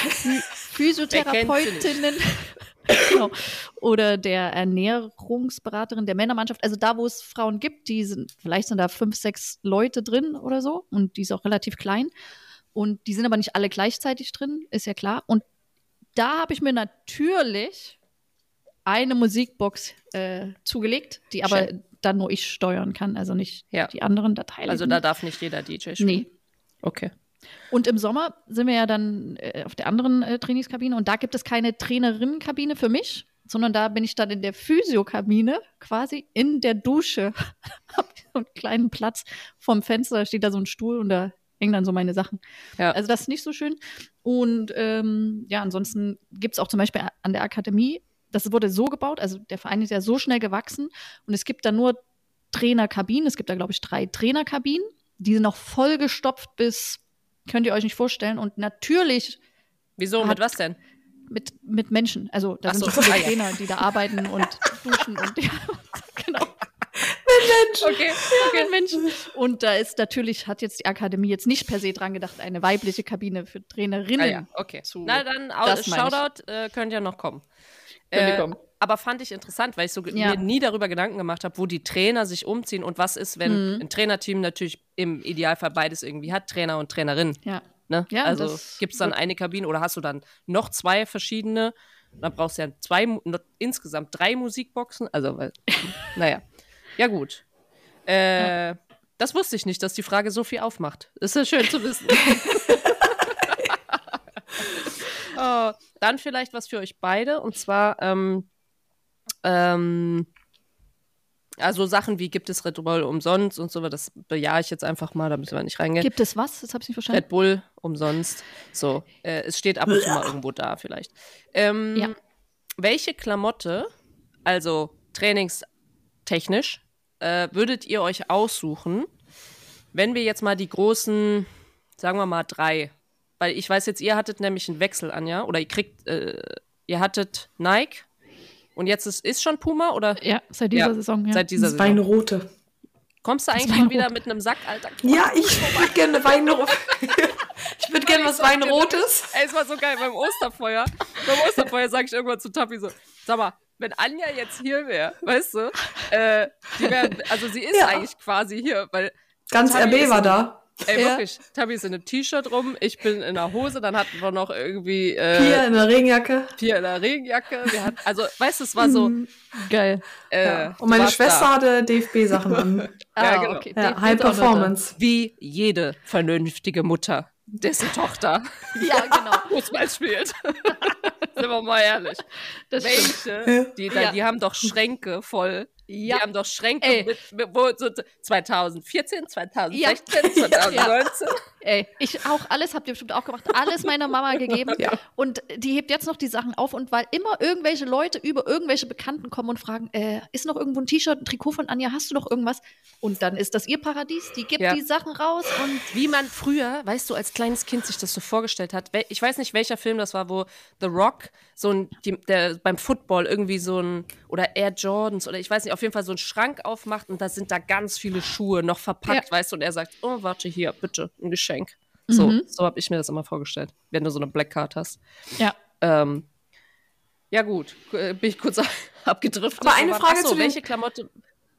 genau, oder der Ernährungsberaterin der Männermannschaft. Also da, wo es Frauen gibt, vielleicht sind da 5, 6 Leute drin oder so. Und die ist auch relativ klein. Und die sind aber nicht alle gleichzeitig drin, ist ja klar. Und da habe ich mir natürlich eine Musikbox zugelegt, die aber dann nur ich steuern kann, also nicht die anderen Dateien. Also da darf nicht jeder DJ spielen? Nee. Okay. Und im Sommer sind wir ja dann auf der anderen Trainingskabine und da gibt es keine Trainerinnenkabine für mich, sondern da bin ich dann in der Physiokabine, quasi in der Dusche. Hab so einen kleinen Platz vom Fenster, da steht da so ein Stuhl und da hängen dann so meine Sachen. Ja. Also das ist nicht so schön. Und ansonsten gibt es auch zum Beispiel an der Akademie, das wurde so gebaut, also der Verein ist ja so schnell gewachsen und es gibt da nur Trainerkabinen. Es gibt da, glaube ich, 3 Trainerkabinen. Die sind noch vollgestopft bis, könnt ihr euch nicht vorstellen. Und natürlich. Wieso? Mit was denn? Mit Menschen. Also da sind so viele Trainer, die da arbeiten und duschen und genau. Mit Menschen. Okay. Mit Menschen. Und da ist natürlich, hat jetzt die Akademie jetzt nicht per se dran gedacht, eine weibliche Kabine für Trainerinnen zu. Na dann, Shoutout, könnt ja noch kommen. Aber fand ich interessant, weil ich mir nie darüber Gedanken gemacht habe, wo die Trainer sich umziehen und was ist, wenn ein Trainerteam natürlich im Idealfall beides irgendwie hat, Trainer und Trainerin. Ja. Ne? Ja, also gibt es dann eine Kabine oder hast du dann noch 2 verschiedene? Dann brauchst du ja insgesamt 3 Musikboxen. Also, naja. Ja, gut. Das wusste ich nicht, dass die Frage so viel aufmacht. Ist ja schön zu wissen. Dann vielleicht was für euch beide. Und zwar, also Sachen wie, gibt es Red Bull umsonst und so, das bejahe ich jetzt einfach mal, da müssen wir nicht reingehen. Gibt es was? Das habe ich nicht verstanden. Red Bull umsonst. So, es steht ab und zu mal irgendwo da vielleicht. Welche Klamotte, also trainingstechnisch, würdet ihr euch aussuchen, wenn wir jetzt mal die großen, sagen wir mal 3, weil ich weiß jetzt, ihr hattet nämlich einen Wechsel, Anja, oder ihr hattet Nike und jetzt ist schon Puma, oder? Ja, seit dieser Saison, ja. Seit dieser Saison. Weinrote. Kommst du eigentlich mal wieder mit einem Sack, Alter? Ja, ich würde gerne Weinrote. Ich würde gerne was Weinrotes. Ey, es war so geil beim Osterfeuer. Beim Osterfeuer sage ich irgendwann zu Tappi so, sag mal, wenn Anja jetzt hier wäre, weißt du, sie ist eigentlich quasi hier, weil ganz RB war da. Ey, wirklich, Tabby ist in einem T-Shirt rum, ich bin in einer Hose, dann hatten wir noch irgendwie Pia in der Regenjacke. Wir hatten, also, weißt du, es war so geil. Und meine Schwester hatte DFB-Sachen an. Ja, genau. Okay. Ja, High Performance. Wie jede vernünftige Mutter, dessen Tochter Fußball spielt. Sind wir mal ehrlich. Die haben doch Schränke voll. Ja. Die haben doch Schränke mit wo, so 2014, 2016, 2019. Ey, ich auch, alles habt ihr bestimmt auch gemacht, alles meiner Mama gegeben. Ja. Und die hebt jetzt noch die Sachen auf. Und weil immer irgendwelche Leute über irgendwelche Bekannten kommen und fragen, ist noch irgendwo ein T-Shirt, ein Trikot von Anja, hast du noch irgendwas? Und dann ist das ihr Paradies, die gibt die Sachen raus. Und wie man früher, weißt du, als kleines Kind sich das so vorgestellt hat, ich weiß nicht, welcher Film das war, wo The Rock der beim Football irgendwie oder Air Jordans oder ich weiß nicht, auf jeden Fall so einen Schrank aufmacht und da sind da ganz viele Schuhe noch verpackt, weißt du, und er sagt, oh, warte, hier, bitte, ein Geschenk. So habe ich mir das immer vorgestellt, wenn du so eine Black Card hast. ja. Ja gut, bin ich kurz abgedriftet. Aber eine Frage zu welche Klamotte?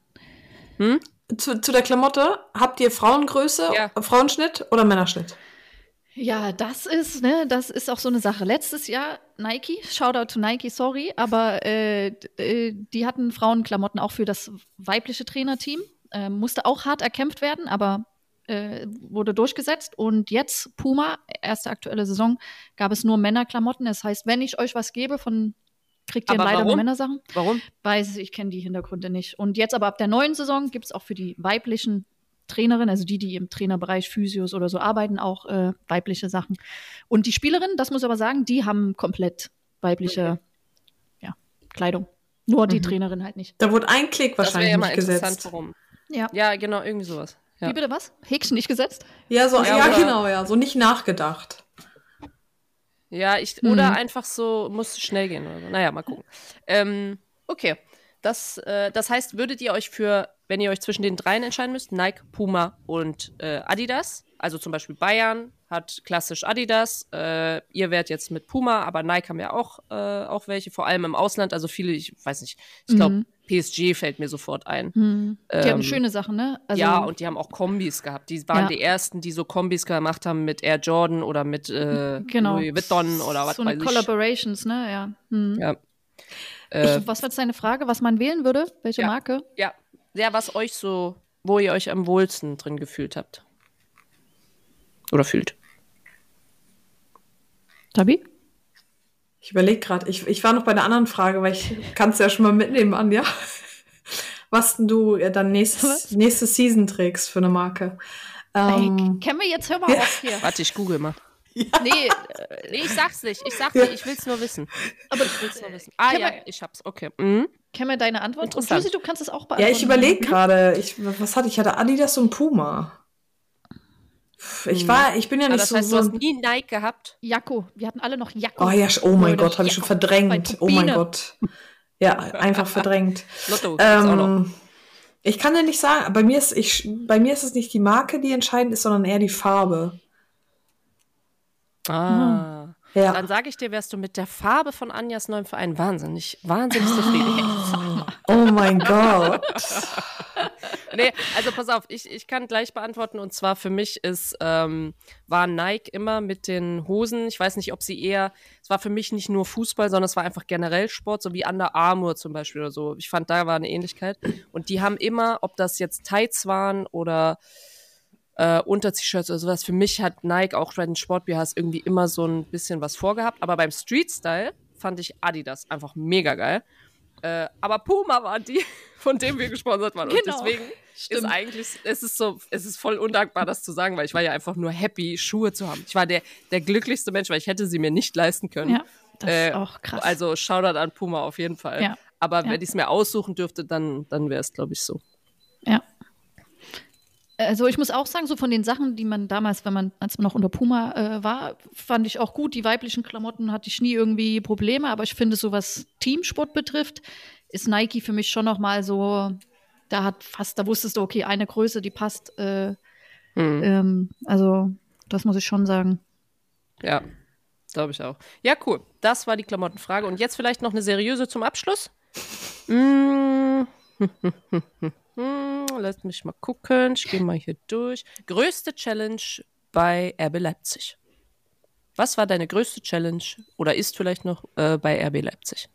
Zu der Klamotte, habt ihr Frauengröße, Frauenschnitt oder Männerschnitt? Ja, das ist auch so eine Sache. Letztes Jahr Nike, Shoutout to Nike, sorry, aber die hatten Frauenklamotten auch für das weibliche Trainerteam. Musste auch hart erkämpft werden, aber wurde durchgesetzt. Und jetzt Puma, erste aktuelle Saison, gab es nur Männerklamotten. Das heißt, wenn ich euch was gebe, kriegt ihr Aber leider warum? nur Männersachen. Warum? Weiß ich kenne die Hintergründe nicht. Und jetzt aber ab der neuen Saison gibt es auch für die weiblichen Trainerinnen, also die im Trainerbereich Physios oder so arbeiten, auch weibliche Sachen. Und die Spielerinnen, das muss ich aber sagen, die haben komplett weibliche Kleidung. Nur die Trainerin halt nicht. Da wurde ein Klick Das wäre wahrscheinlich ja mal nicht interessant, gesetzt. warum. Ja. Genau, irgendwie sowas. Ja. Wie bitte was? Häkchen nicht gesetzt? Ja, so, Ja, oder- genau, ja. So nicht nachgedacht. Ja, oder einfach so, muss schnell gehen oder so. Naja, mal gucken. Okay, das heißt, würdet ihr euch wenn ihr euch zwischen den dreien entscheiden müsst, Nike, Puma und Adidas, also zum Beispiel Bayern hat klassisch Adidas, ihr wärt jetzt mit Puma, aber Nike haben ja auch welche, vor allem im Ausland, also viele, ich weiß nicht, ich glaube, PSG fällt mir sofort ein. Die haben schöne Sachen, ne? Also, Ja, und die haben auch Kombis gehabt. Die waren die ersten, die so Kombis gemacht haben mit Air Jordan oder mit Louis Vuitton oder was so weiß eine ich. Collaborations, ne? Ja. Ja. Was war jetzt deine Frage, was man wählen würde? Welche Marke? Ja, was euch so, wo ihr euch am wohlsten drin gefühlt habt. Oder fühlt. Tabi? Ich überlege gerade, ich war noch bei der anderen Frage, weil ich kann es ja schon mal mitnehmen, Anja. Was denn du dann nächste Season trägst für eine Marke. Kennen wir jetzt, hör mal auf hier. Warte, ich google mal. Nee, Ich sag's nicht. Ich will's nur wissen. aber Ich will's nur wissen. Ah ja, ich hab's. Okay. Mhm. kennen wir deine Antwort? Und Interessant. Susi, du kannst es auch Ja, beantworten. ich überlege gerade, was hatte ich? Ich hatte Adidas und Puma. Ich bin ja Aber nicht das so. heißt, du hast nie Nike gehabt? Jakko. Wir hatten alle noch Jakko. Oh ja, oh mein Leute, Gott, habe ich schon Jakko. verdrängt. Bei Oh mein Turbine. Gott. Ja, einfach verdrängt. Lotto gibt's auch noch. Ich kann ja nicht sagen, bei mir ist es nicht die Marke, die entscheidend ist, sondern eher die Farbe. Ah. Ja. Dann sage ich dir, wärst du mit der Farbe von Anjas neuen Verein wahnsinnig zufrieden. Oh mein Gott. Nee, also pass auf, ich kann gleich beantworten und zwar für mich war Nike immer mit den Hosen, ich weiß nicht, ob sie es war für mich nicht nur Fußball, sondern es war einfach generell Sport, so wie Under Armour zum Beispiel oder so. Ich fand, da war eine Ähnlichkeit und die haben immer, ob das jetzt Tights waren oder Unter-T-Shirts oder sowas, für mich hat Nike auch bei den Sport-BHs irgendwie immer so ein bisschen was vorgehabt, aber beim Street-Style fand ich Adidas einfach mega geil. Aber Puma war die, von dem wir gesponsert waren. Genau. Und deswegen ist eigentlich, es ist voll undankbar, das zu sagen, weil ich war ja einfach nur happy, Schuhe zu haben. Ich war der glücklichste Mensch, weil ich hätte sie mir nicht leisten können. Ja, das ist auch krass. Also Shoutout an Puma auf jeden Fall. Ja. Aber wenn ich es mir aussuchen dürfte, dann wäre es, glaube ich, so. Ja. Also ich muss auch sagen, so von den Sachen, die man damals, als man noch unter Puma war, fand ich auch gut. Die weiblichen Klamotten hatte ich nie irgendwie Probleme, aber ich finde, so was Teamsport betrifft, ist Nike für mich schon noch mal so, da wusstest du, okay, eine Größe, die passt. Also das muss ich schon sagen. Ja, glaube ich auch. Ja, cool. Das war die Klamottenfrage. Und jetzt vielleicht noch eine seriöse zum Abschluss. Lass mich mal gucken. Ich gehe mal hier durch. Größte Challenge bei RB Leipzig. Was war deine größte Challenge oder ist vielleicht noch bei RB Leipzig?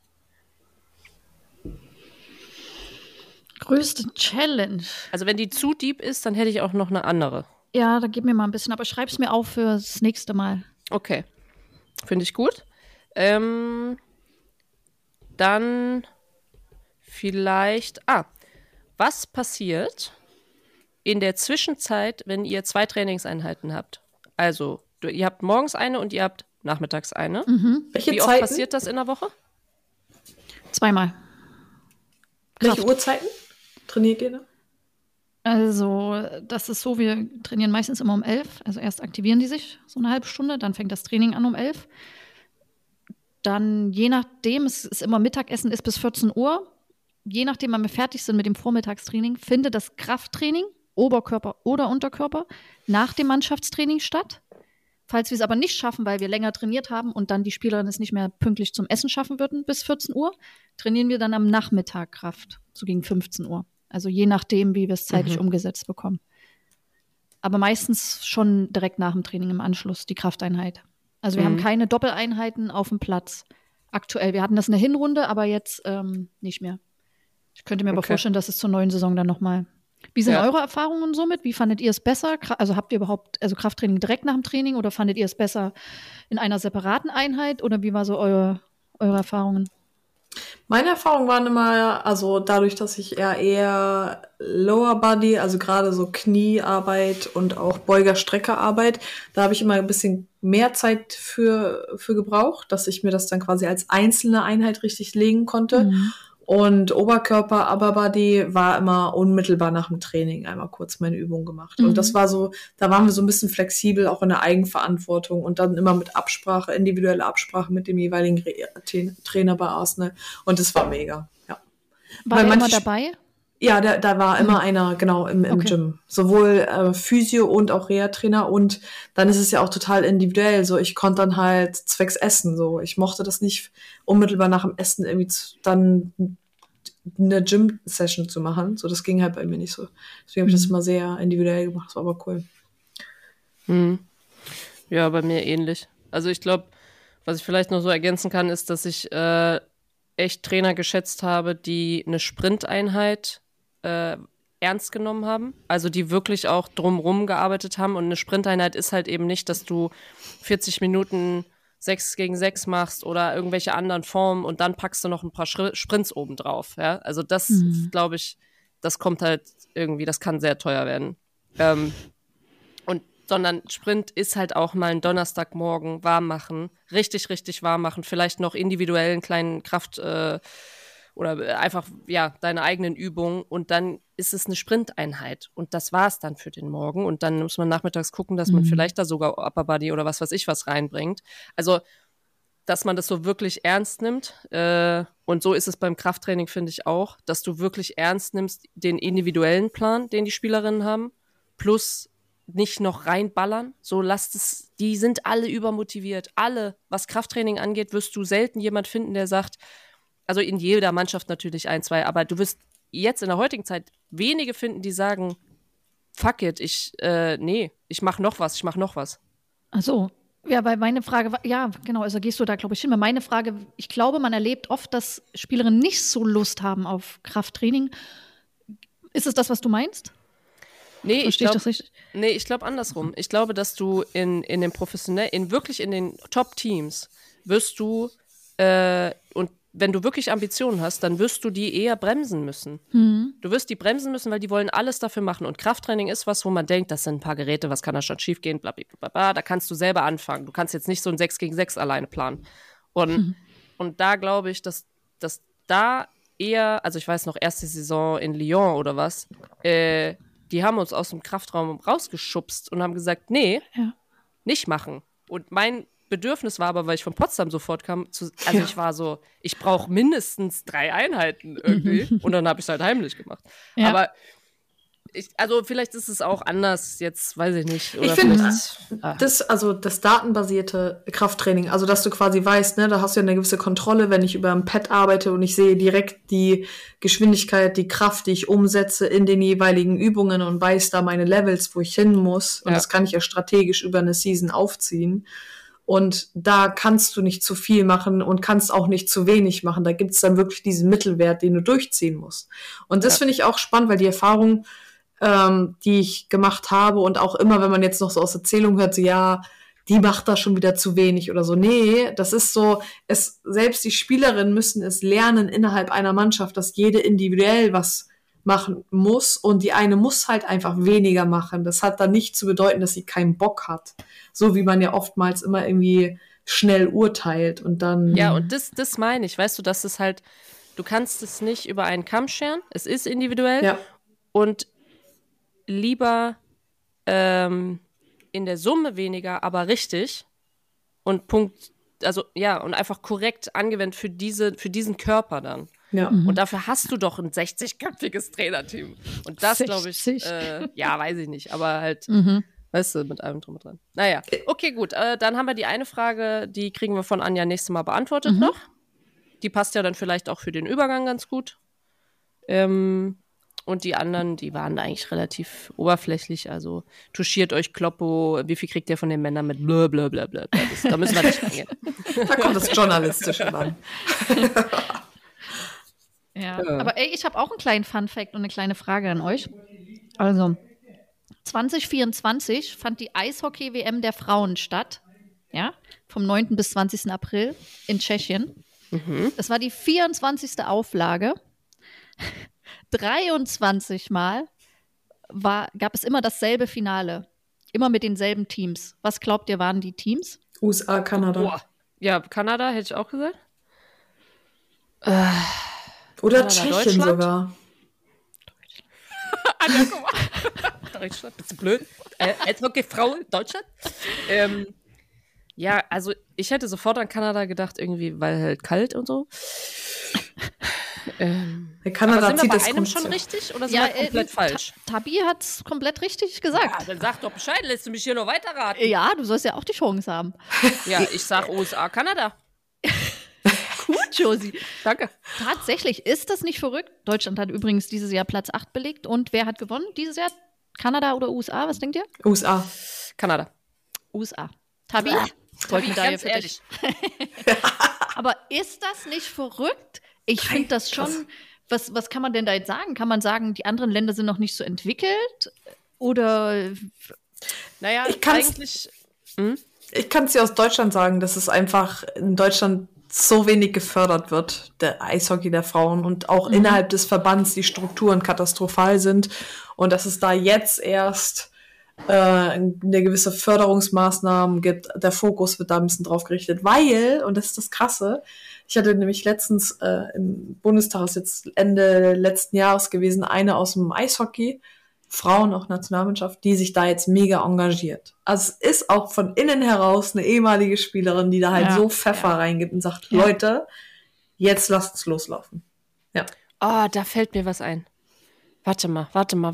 Größte Challenge. Also wenn die zu deep ist, dann hätte ich auch noch eine andere. Ja, da gib mir mal ein bisschen, aber schreib's mir auf fürs nächste Mal. Okay. Finde ich gut. Dann vielleicht. Was passiert in der Zwischenzeit, wenn ihr 2 Trainingseinheiten habt? Also, ihr habt morgens eine und ihr habt nachmittags eine. Welche Wie oft Zeiten? passiert das in der Woche? 2-mal. Welche Kraft. Uhrzeiten trainiert ihr da? Also, das ist so, wir trainieren meistens immer um 11. Also erst aktivieren die sich so eine halbe Stunde, dann fängt das Training an um 11. Dann, je nachdem, es ist immer Mittagessen ist bis 14 Uhr. Je nachdem, wann wir fertig sind mit dem Vormittagstraining, findet das Krafttraining, Oberkörper oder Unterkörper, nach dem Mannschaftstraining statt. Falls wir es aber nicht schaffen, weil wir länger trainiert haben und dann die Spielerinnen es nicht mehr pünktlich zum Essen schaffen würden bis 14 Uhr, trainieren wir dann am Nachmittag Kraft, so gegen 15 Uhr. Also je nachdem, wie wir es zeitlich umgesetzt bekommen. Aber meistens schon direkt nach dem Training im Anschluss, die Krafteinheit. Also wir haben keine Doppeleinheiten auf dem Platz aktuell. Wir hatten das in der Hinrunde, aber jetzt nicht mehr. Ich könnte mir aber vorstellen, dass es zur neuen Saison dann nochmal. Wie sind eure Erfahrungen somit? Wie fandet ihr es besser? Also habt ihr überhaupt Krafttraining direkt nach dem Training oder fandet ihr es besser in einer separaten Einheit? Oder wie war so eure Erfahrungen? Meine Erfahrungen waren immer, also dadurch, dass ich eher Lower Body, also gerade so Kniearbeit und auch Beuger-Strecker-Arbeit, da habe ich immer ein bisschen mehr Zeit für gebraucht, dass ich mir das dann quasi als einzelne Einheit richtig legen konnte. Und Oberkörper, Upper Body war immer unmittelbar nach dem Training einmal kurz meine Übung gemacht. Und das war so, da waren wir so ein bisschen flexibel, auch in der Eigenverantwortung und dann immer mit Absprache, individuelle Absprache mit dem jeweiligen Trainer bei Arsenal. Und das war mega, ja. War der immer dabei? Ja, da war immer einer, genau, im Gym. Sowohl Physio und auch Reha-Trainer. Und dann ist es ja auch total individuell. So, ich konnte dann halt zwecks Essen, so. Ich mochte das nicht unmittelbar nach dem Essen irgendwie dann eine Gym-Session zu machen. So, das ging halt bei mir nicht so. Deswegen habe ich das immer sehr individuell gemacht. Das war aber cool. Ja, bei mir ähnlich. Also ich glaube, was ich vielleicht noch so ergänzen kann, ist, dass ich echt Trainer geschätzt habe, die eine Sprinteinheit ernst genommen haben, also die wirklich auch drumrum gearbeitet haben. Und eine Sprinteinheit ist halt eben nicht, dass du 40 Minuten 6 gegen 6 machst oder irgendwelche anderen Formen und dann packst du noch ein paar Sprints oben drauf. Ja? Also das, glaube ich, das kommt halt irgendwie, das kann sehr teuer werden. Sondern Sprint ist halt auch mal ein Donnerstagmorgen warm machen, richtig, richtig warm machen, vielleicht noch individuellen kleinen Kraft- oder einfach, ja, deine eigenen Übungen und dann ist es eine Sprinteinheit und das war's dann für den Morgen und dann muss man nachmittags gucken, dass man vielleicht da sogar Upper Body oder was weiß ich was reinbringt. Also, dass man das so wirklich ernst nimmt und so ist es beim Krafttraining, finde ich auch, dass du wirklich ernst nimmst den individuellen Plan, den die Spielerinnen haben, plus nicht noch reinballern, so lasst es, die sind alle übermotiviert, alle, was Krafttraining angeht, wirst du selten jemand finden, der sagt, also in jeder Mannschaft natürlich 1, 2, aber du wirst jetzt in der heutigen Zeit wenige finden, die sagen, fuck it, ich mach noch was. Ach so. Ja, weil meine Frage war, ja, genau, also gehst du da, glaube ich, hin. Weil meine Frage, ich glaube, man erlebt oft, dass Spielerinnen nicht so Lust haben auf Krafttraining. Ist es das, was du meinst? Nee, Verstehe ich das richtig? Nee, ich glaube andersrum. Ich glaube, dass du in den wirklich in den Top-Teams wirst du, und wenn du wirklich Ambitionen hast, dann wirst du die eher bremsen müssen. Du wirst die bremsen müssen, weil die wollen alles dafür machen. Und Krafttraining ist was, wo man denkt, das sind ein paar Geräte, was kann da schon schief gehen, bla, bla, bla, bla. Da kannst du selber anfangen. Du kannst jetzt nicht so ein 6 gegen 6 alleine planen. Und da glaube ich, dass da eher, also ich weiß noch, erste Saison in Lyon oder was, die haben uns aus dem Kraftraum rausgeschubst und haben gesagt, nee, nicht machen. Und mein Bedürfnis war aber, weil ich von Potsdam sofort kam, ich war so, ich brauche mindestens 3 Einheiten irgendwie. Und dann habe ich es halt heimlich gemacht. Ja. Aber vielleicht ist es auch anders, jetzt weiß ich nicht. Oder ich finde, das datenbasierte Krafttraining, also dass du quasi weißt, ne, da hast du ja eine gewisse Kontrolle, wenn ich über ein Pad arbeite und ich sehe direkt die Geschwindigkeit, die Kraft, die ich umsetze in den jeweiligen Übungen und weiß da meine Levels, wo ich hin muss. Und das kann ich ja strategisch über eine Season aufziehen. Und da kannst du nicht zu viel machen und kannst auch nicht zu wenig machen. Da gibt es dann wirklich diesen Mittelwert, den du durchziehen musst. Und das finde ich auch spannend, weil die Erfahrung, die ich gemacht habe und auch immer, wenn man jetzt noch so aus Erzählungen hört, so ja, die macht da schon wieder zu wenig oder so. Nee, das ist so, selbst die Spielerinnen müssen es lernen innerhalb einer Mannschaft, dass jede individuell was machen muss und die eine muss halt einfach weniger machen. Das hat dann nicht zu bedeuten, dass sie keinen Bock hat. So wie man ja oftmals immer irgendwie schnell urteilt und dann... Ja, und das meine ich, weißt du, dass es halt, du kannst es nicht über einen Kamm scheren, es ist individuell Ja. und lieber in der Summe weniger, aber richtig und Punkt, also ja, und einfach korrekt angewendet für diesen Körper dann. Ja. Und dafür hast du doch ein 60-köpfiges Trainerteam. Und das, glaube ich, 60. ja, weiß ich nicht, aber halt, weißt du, mit allem drum und dran. Naja, okay, gut. Dann haben wir die eine Frage, die kriegen wir von Anja nächstes Mal beantwortet noch. Die passt ja dann vielleicht auch für den Übergang ganz gut. Und die anderen, die waren eigentlich relativ oberflächlich. Also touchiert euch Kloppo, wie viel kriegt ihr von den Männern mit blablabla. Da müssen wir nicht reingehen. Da kommt das Journalistische dann. Ja, aber ey, ich habe auch einen kleinen Fun-Fact und eine kleine Frage an euch. Also, 2024 fand die Eishockey-WM der Frauen statt. Ja, vom 9. bis 20. April in Tschechien. Das war die 24. Auflage. 23 Mal gab es immer dasselbe Finale. Immer mit denselben Teams. Was glaubt ihr, waren die Teams? USA, Kanada. Boah. Ja, Kanada hätte ich auch gesagt. Oder Kanada, Tschechien Deutschland? sogar. Anja, guck mal. Deutschland, bist du blöd? Eishockey-Frau in Deutschland? Ja, also ich hätte sofort an Kanada gedacht, irgendwie, weil halt kalt und so. Der Kanada aber sind wir zieht bei das einem schon Konzept. richtig oder sind wir komplett falsch? Tabi hat es komplett richtig Ja, gesagt. dann sag doch Bescheid, lässt du mich hier noch weiterraten? Ja, du sollst ja auch die Chance haben. Ja, ich sag USA, Kanada. Gut, Josie. Danke. Tatsächlich, ist das nicht verrückt? Deutschland hat übrigens dieses Jahr Platz 8 belegt. Und wer hat gewonnen dieses Jahr? Kanada oder USA? Was denkt ihr? USA. Kanada. USA. Tabi? Tabi, Goldmedaille ganz für ehrlich. dich. Aber ist das nicht verrückt? Ich finde das schon. Was kann man denn da jetzt sagen? Kann man sagen, die anderen Länder sind noch nicht so entwickelt? Oder. Naja, Ich kann's- eigentlich. Ich kann es dir aus Deutschland sagen, dass es einfach in Deutschland so wenig gefördert wird, der Eishockey der Frauen und auch innerhalb des Verbands die Strukturen katastrophal sind und dass es da jetzt erst eine gewisse Förderungsmaßnahmen gibt. Der Fokus wird da ein bisschen drauf gerichtet, weil, und das ist das Krasse, ich hatte nämlich letztens im Bundestag, ist jetzt Ende letzten Jahres gewesen, eine aus dem Eishockey, Frauen, auch Nationalmannschaft, die sich da jetzt mega engagiert. Also es ist auch von innen heraus eine ehemalige Spielerin, die da halt Ja, so Pfeffer reingibt und sagt, Ja. Leute, jetzt lasst es loslaufen. Ja. Oh, da fällt mir was ein. Warte mal.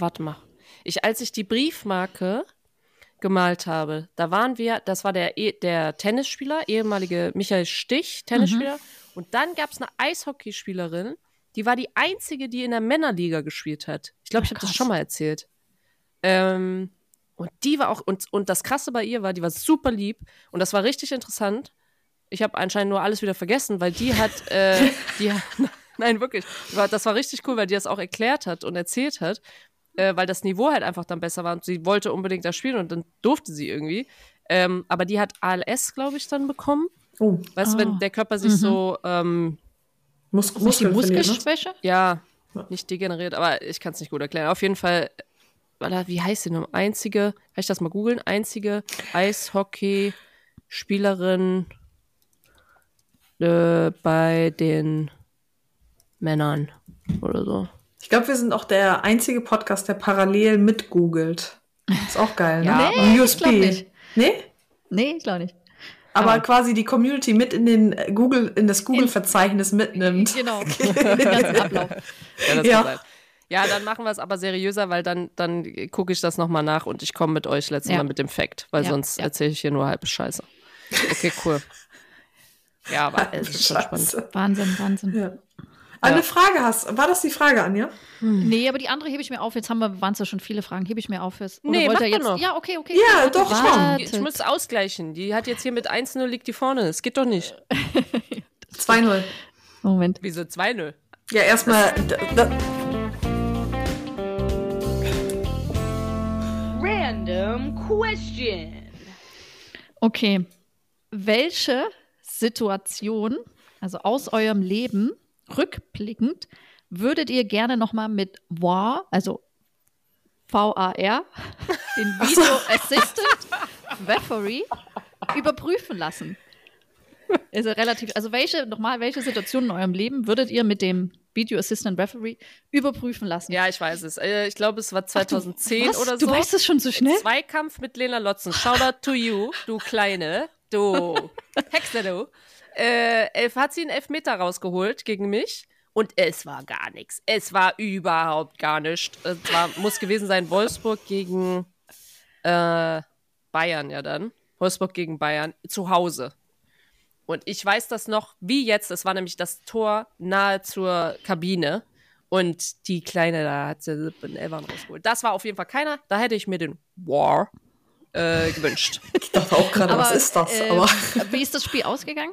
Als ich die Briefmarke gemalt habe, da waren wir, das war der Tennisspieler, ehemalige Michael Stich, Tennisspieler. Und dann gab es eine Eishockeyspielerin, die war die einzige, die in der Männerliga gespielt hat. Ich glaube, ich habe das krass. schon mal erzählt. Und die war auch, und das Krasse bei ihr war, die war super lieb und das war richtig interessant. Ich habe anscheinend nur alles wieder vergessen, weil die hat, nein, wirklich, das war richtig cool, weil die das auch erklärt hat und erzählt hat, weil das Niveau halt einfach dann besser war und sie wollte unbedingt da spielen und dann durfte sie irgendwie. Aber die hat ALS, glaube ich, dann bekommen. Oh, Weißt du, wenn der Körper sich so, Muskeln Die verlieren, ne? Muskelschwäche? ja, nicht degeneriert, aber ich kann es nicht gut erklären. Auf jeden Fall, wie heißt sie noch? Kann ich das mal googeln? Einzige Eishockey-Spielerin bei den Männern oder so. Ich glaube, wir sind auch der einzige Podcast, der parallel mitgoogelt. Ist auch geil, ne? Ja, Ein ich USP. glaub nicht. Nee? Nee, ich glaube nicht. Aber quasi die Community mit in das Google-Verzeichnis mitnimmt. Genau. Den ganzen Ablauf. Ja, das Ja. kann sein. Ja, dann machen wir es aber seriöser, weil dann gucke ich das nochmal nach und ich komme mit euch letztes Mal mit dem Fact, weil Ja, sonst ja. erzähle ich hier nur halbe Scheiße. Okay, cool. Ja, aber es ist schon spannend. Scheiße. Wahnsinn. Ja. Eine Frage hast. War das die Frage, Anja? Nee, aber die andere hebe ich mir auf. Jetzt waren es ja schon viele Fragen. Hebe ich mir auf fürs. Oder Nee, wollt mach ihr doch jetzt? noch. Ja, okay. Ja, doch, schon. Wartet. Ich muss es ausgleichen. Die hat jetzt hier mit 1-0 liegt die vorne. Das geht doch nicht. 2-0. Moment. Wieso 2-0? Ja, erstmal. Random question. Okay. Welche Situation, also aus eurem Leben, rückblickend, würdet ihr gerne nochmal mit VAR, also VAR, den Video Assistant Referee, überprüfen lassen? Also welche Situation in eurem Leben würdet ihr mit dem Video Assistant Referee überprüfen lassen? Ja, ich weiß es. Ich glaube, es war 2010 oder so. Du weißt es schon so schnell? Zweikampf mit Lena Lotzen. Shoutout to you, du Kleine. Du Hexe, du. Hat sie einen Elfmeter rausgeholt gegen mich. Und es war gar nichts. Es war überhaupt gar nichts. Es muss gewesen sein Wolfsburg gegen Bayern ja dann. Wolfsburg gegen Bayern zu Hause. Und ich weiß das noch wie jetzt. Es war nämlich das Tor nahe zur Kabine. Und die Kleine da hat sie einen Elfern rausgeholt. Das war auf jeden Fall keiner. Da hätte ich mir den War gewünscht. Ich dachte auch gerade, was ist das? Aber wie ist das Spiel ausgegangen?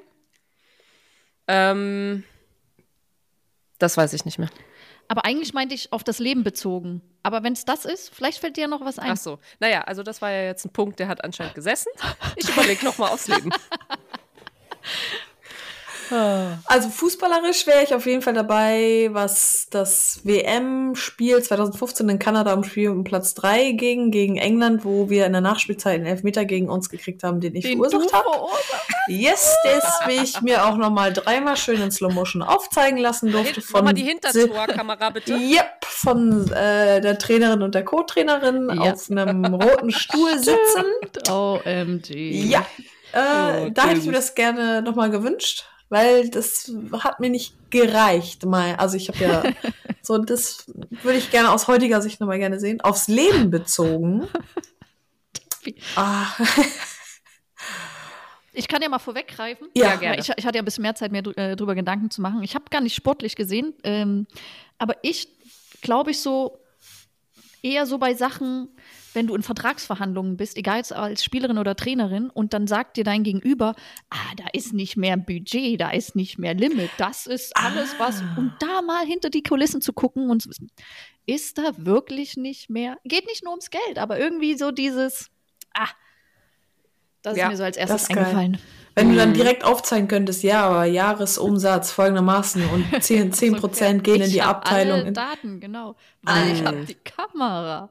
Das weiß ich nicht mehr. Aber eigentlich meinte ich auf das Leben bezogen. Aber wenn es das ist, vielleicht fällt dir ja noch was ein. Ach so. Naja, also das war ja jetzt ein Punkt, der hat anscheinend gesessen. Ich überlege nochmal aufs Leben. Also fußballerisch wäre ich auf jeden Fall dabei, was das WM-Spiel 2015 in Kanada im Spiel um Platz 3 gegen England, wo wir in der Nachspielzeit einen Elfmeter gegen uns gekriegt haben, den ich verursacht habe. Yes, das will ich mir auch nochmal 3-mal schön in Slow-Motion aufzeigen lassen durfte. Nochmal die Hintertorkamera bitte. Yep, von der Trainerin und der Co-Trainerin auf einem roten Stuhl sitzen. OMG. Ja, da hätte ich mir das gerne nochmal gewünscht. Weil das hat mir nicht gereicht. Also ich habe ja so, das würde ich gerne aus heutiger Sicht nochmal gerne sehen. Aufs Leben bezogen. Ich kann ja mal vorweggreifen. Ja, gerne. Ich hatte ja ein bisschen mehr Zeit, mir drüber Gedanken zu machen. Ich habe gar nicht sportlich gesehen. Aber ich glaube so eher so bei Sachen, wenn du in Vertragsverhandlungen bist, egal als Spielerin oder Trainerin, und dann sagt dir dein Gegenüber, da ist nicht mehr Budget, da ist nicht mehr Limit, das ist alles was, und da mal hinter die Kulissen zu gucken und zu wissen, ist da wirklich nicht mehr, geht nicht nur ums Geld, aber irgendwie so dieses, das ist mir so als erstes eingefallen. Wenn du dann direkt aufzeigen könntest, aber Jahresumsatz folgendermaßen und 10% gehen in die Abteilung. Alle Daten, genau. Weil ich habe die Kamera.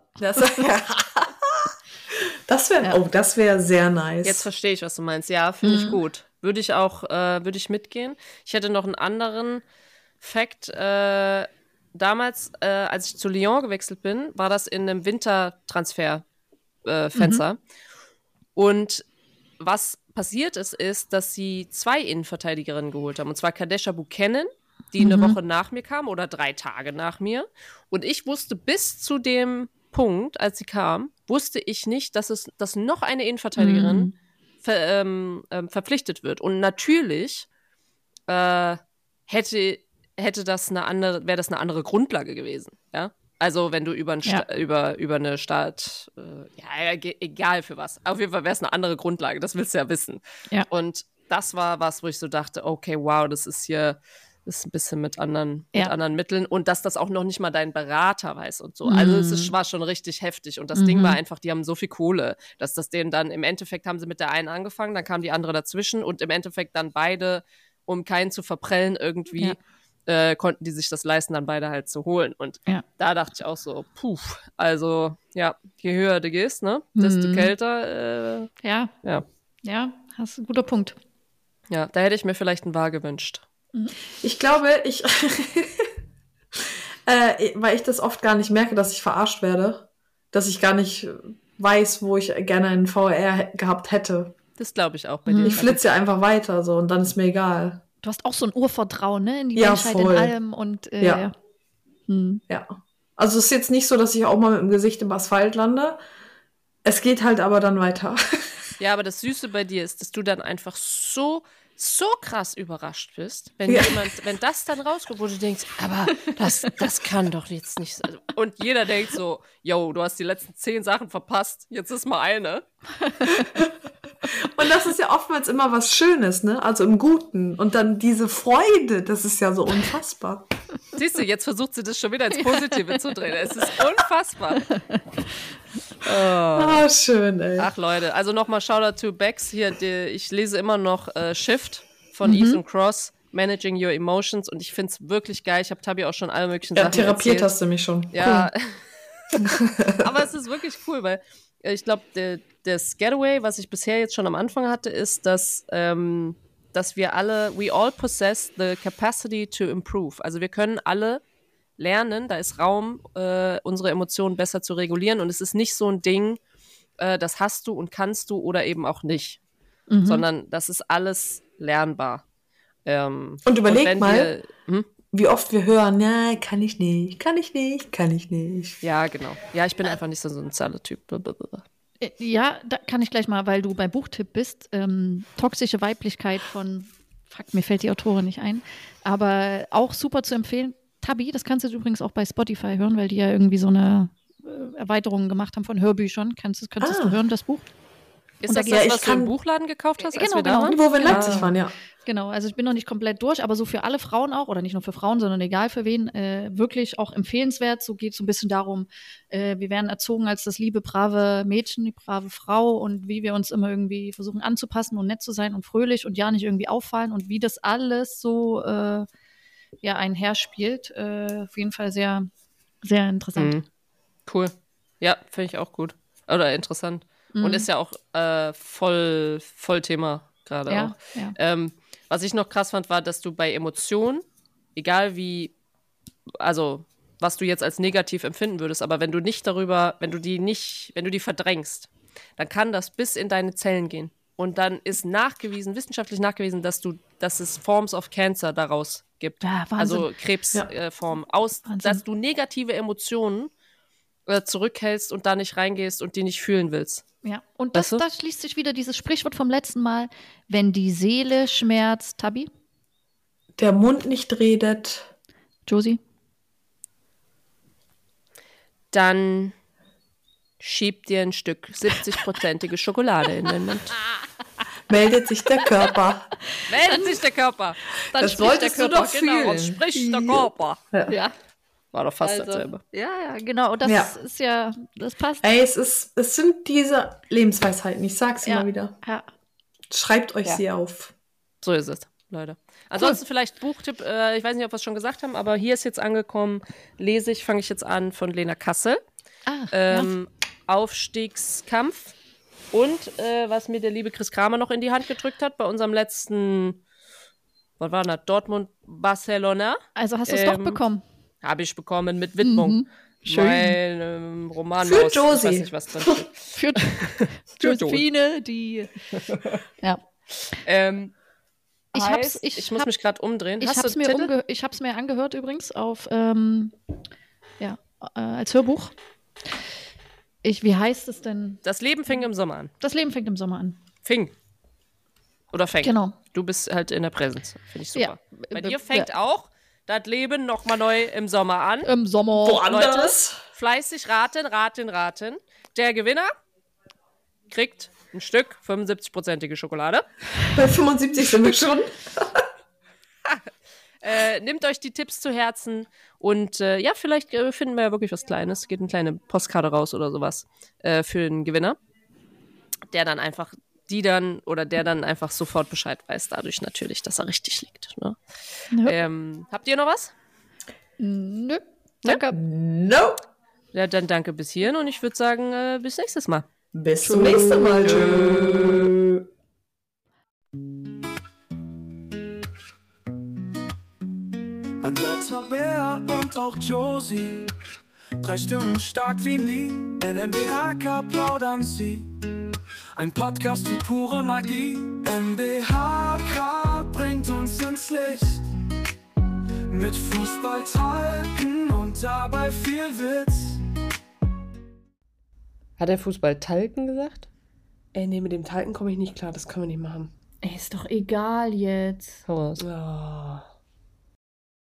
Das wäre sehr nice. Jetzt verstehe ich, was du meinst. Ja, finde ich gut. Würde ich mitgehen. Ich hätte noch einen anderen Fact. Damals, als ich zu Lyon gewechselt bin, war das in einem Wintertransfer-Fenster. Und was passiert ist, dass sie 2 Innenverteidigerinnen geholt haben. Und zwar Kadesha Buchanan, die eine Woche nach mir kam oder 3 Tage nach mir. Und ich wusste bis zu dem Punkt, als sie kam, wusste ich nicht, dass noch eine Innenverteidigerin verpflichtet wird. Und natürlich wäre das eine andere Grundlage gewesen. Ja? Also wenn du über eine Stadt, egal für was. Auf jeden Fall wäre es eine andere Grundlage, das willst du ja wissen. Ja. Und das war was, wo ich so dachte, okay, wow, das ist ein bisschen mit anderen Mitteln. Und dass das auch noch nicht mal dein Berater weiß und so. Also es war schon richtig heftig. Und das Ding war einfach, die haben so viel Kohle, dass das denen dann, im Endeffekt haben sie mit der einen angefangen, dann kam die andere dazwischen und im Endeffekt dann beide, um keinen zu verprellen irgendwie, konnten die sich das leisten, dann beide halt zu holen. Und da dachte ich auch so, also ja, je höher du gehst, ne, desto kälter. Ja, hast einen guter Punkt. Ja, da hätte ich mir vielleicht einen VAR gewünscht. Ich glaube, weil ich das oft gar nicht merke, dass ich verarscht werde, dass ich gar nicht weiß, wo ich gerne einen VR gehabt hätte. Das glaube ich auch bei dir. Ich flitze ja einfach weiter so und dann ist mir egal. Du hast auch so ein Urvertrauen, ne, in die Menschheit, voll. in allem und Ja. Also es ist jetzt nicht so, dass ich auch mal mit dem Gesicht im Asphalt lande. Es geht halt aber dann weiter. Ja, aber das Süße bei dir ist, dass du dann einfach so krass überrascht bist, wenn das dann rauskommt, wo du denkst, aber das kann doch jetzt nicht sein. Und jeder denkt so, yo, du hast die letzten 10 Sachen verpasst, jetzt ist mal eine. Und das ist ja oftmals immer was Schönes, ne? Also im Guten. Und dann diese Freude, das ist ja so unfassbar. Siehst du, jetzt versucht sie das schon wieder ins Positive zu drehen. Es ist unfassbar. Schön, ey. Ach Leute, also nochmal Shoutout to Bex. Hier, ich lese immer noch Shift von Ethan Cross. Managing Your Emotions und ich finde es wirklich geil. Ich habe Tabi auch schon alle möglichen Sachen therapiert erzählt. hast du mich schon. Ja, aber es ist wirklich cool, weil ich glaube, das Getaway, was ich bisher jetzt schon am Anfang hatte, ist, dass wir alle, we all possess the capacity to improve. Also wir können alle lernen, da ist Raum, unsere Emotionen besser zu regulieren und es ist nicht so ein Ding, das hast du und kannst du oder eben auch nicht, sondern das ist alles lernbar. Und überleg mal, wie oft wir hören, na, kann ich nicht. Ja, genau. Ja, ich bin einfach nicht so ein sozialer Typ. Ja, da kann ich gleich mal, weil du bei Buchtipp bist, toxische Weiblichkeit von, fuck, mir fällt die Autorin nicht ein, aber auch super zu empfehlen. Tabi, das kannst du übrigens auch bei Spotify hören, weil die ja irgendwie so eine Erweiterung gemacht haben von Hörbüchern. Könntest du hören, das Buch? Ist das was du im Buchladen gekauft hast, als wir da waren? Wo wir in Leipzig waren, ja. Genau, also ich bin noch nicht komplett durch, aber so für alle Frauen auch, oder nicht nur für Frauen, sondern egal für wen, wirklich auch empfehlenswert. So geht es so ein bisschen darum, wir werden erzogen als das liebe, brave Mädchen, die brave Frau und wie wir uns immer irgendwie versuchen anzupassen und nett zu sein und fröhlich und ja nicht irgendwie auffallen und wie das alles so einherspielt. Auf jeden Fall sehr, sehr interessant. Cool. Ja, finde ich auch gut. Oder interessant. Und ist ja auch voll Thema gerade auch. Ja. Was ich noch krass fand, war, dass du bei Emotionen, egal wie, also was du jetzt als negativ empfinden würdest, aber wenn du die verdrängst, dann kann das bis in deine Zellen gehen. Und dann ist wissenschaftlich nachgewiesen, dass es Forms of Cancer daraus gibt. Ja, Wahnsinn. Also Krebsformen. Dass du negative Emotionen zurückhältst und da nicht reingehst und die nicht fühlen willst. Ja, und da schließt sich wieder dieses Sprichwort vom letzten Mal, wenn die Seele schmerzt, Tabi? Der Mund nicht redet. Josie? Dann schieb dir ein Stück 70-prozentige Schokolade in den Mund. Meldet sich der Körper. Dann das solltest du doch fühlen. Und spricht der Körper. Ja. War doch fast dasselbe. Ja, genau. Und das ist ja, das passt. Ey, es sind diese Lebensweisheiten. Ich sag's immer wieder. Ja. Schreibt euch sie auf. So ist es, Leute. Ansonsten vielleicht Buchtipp, ich weiß nicht, ob wir es schon gesagt haben, aber hier ist jetzt angekommen, fange ich jetzt an von Lena Kassel. Aufstiegskampf. Und was mir der liebe Chris Kramer noch in die Hand gedrückt hat, bei unserem letzten, was war das, Dortmund-Barcelona. Also hast du es doch bekommen? Habe ich bekommen mit Widmung. Schön. Mein Roman für aus, Josie. Ich weiß nicht, was drin steht. Für Josephine, die... Ja. Ich muss mich gerade umdrehen. Ich habe es mir angehört übrigens auf als Hörbuch. Wie heißt es denn? Das Leben fing im Sommer an. Das Leben fängt im Sommer an. Fing. Oder fängt. Genau. Du bist halt in der Präsenz. Finde ich super. Ja. Bei dir fängt auch das Leben nochmal neu im Sommer an. Im Sommer. Woanders. Fleißig raten. Der Gewinner kriegt ein Stück 75-prozentige Schokolade. Bei 75 sind wir schon. Nehmt euch die Tipps zu Herzen und vielleicht finden wir ja wirklich was Kleines. Geht eine kleine Postkarte raus oder sowas für den Gewinner, der dann einfach sofort Bescheid weiß, dadurch natürlich, dass er richtig liegt. Ne? Ja. Habt ihr noch was? Nö. Danke. No. Ja, dann danke bis hierhin und ich würde sagen, bis nächstes Mal. Bis zum nächsten Mal. Tschö. Andrea, Bea und auch Josie, 3 Stimmen stark wie nie, NMBHK plaudern sie. Ein Podcast wie pure Magie. NMBHK bringt uns ins Licht. Mit Fußballtalken und dabei viel Witz. Hat er Fußballtalken gesagt? Ey, nee, mit dem Talken komme ich nicht klar. Das können wir nicht machen. Ey, ist doch egal jetzt. Hau raus. Oh.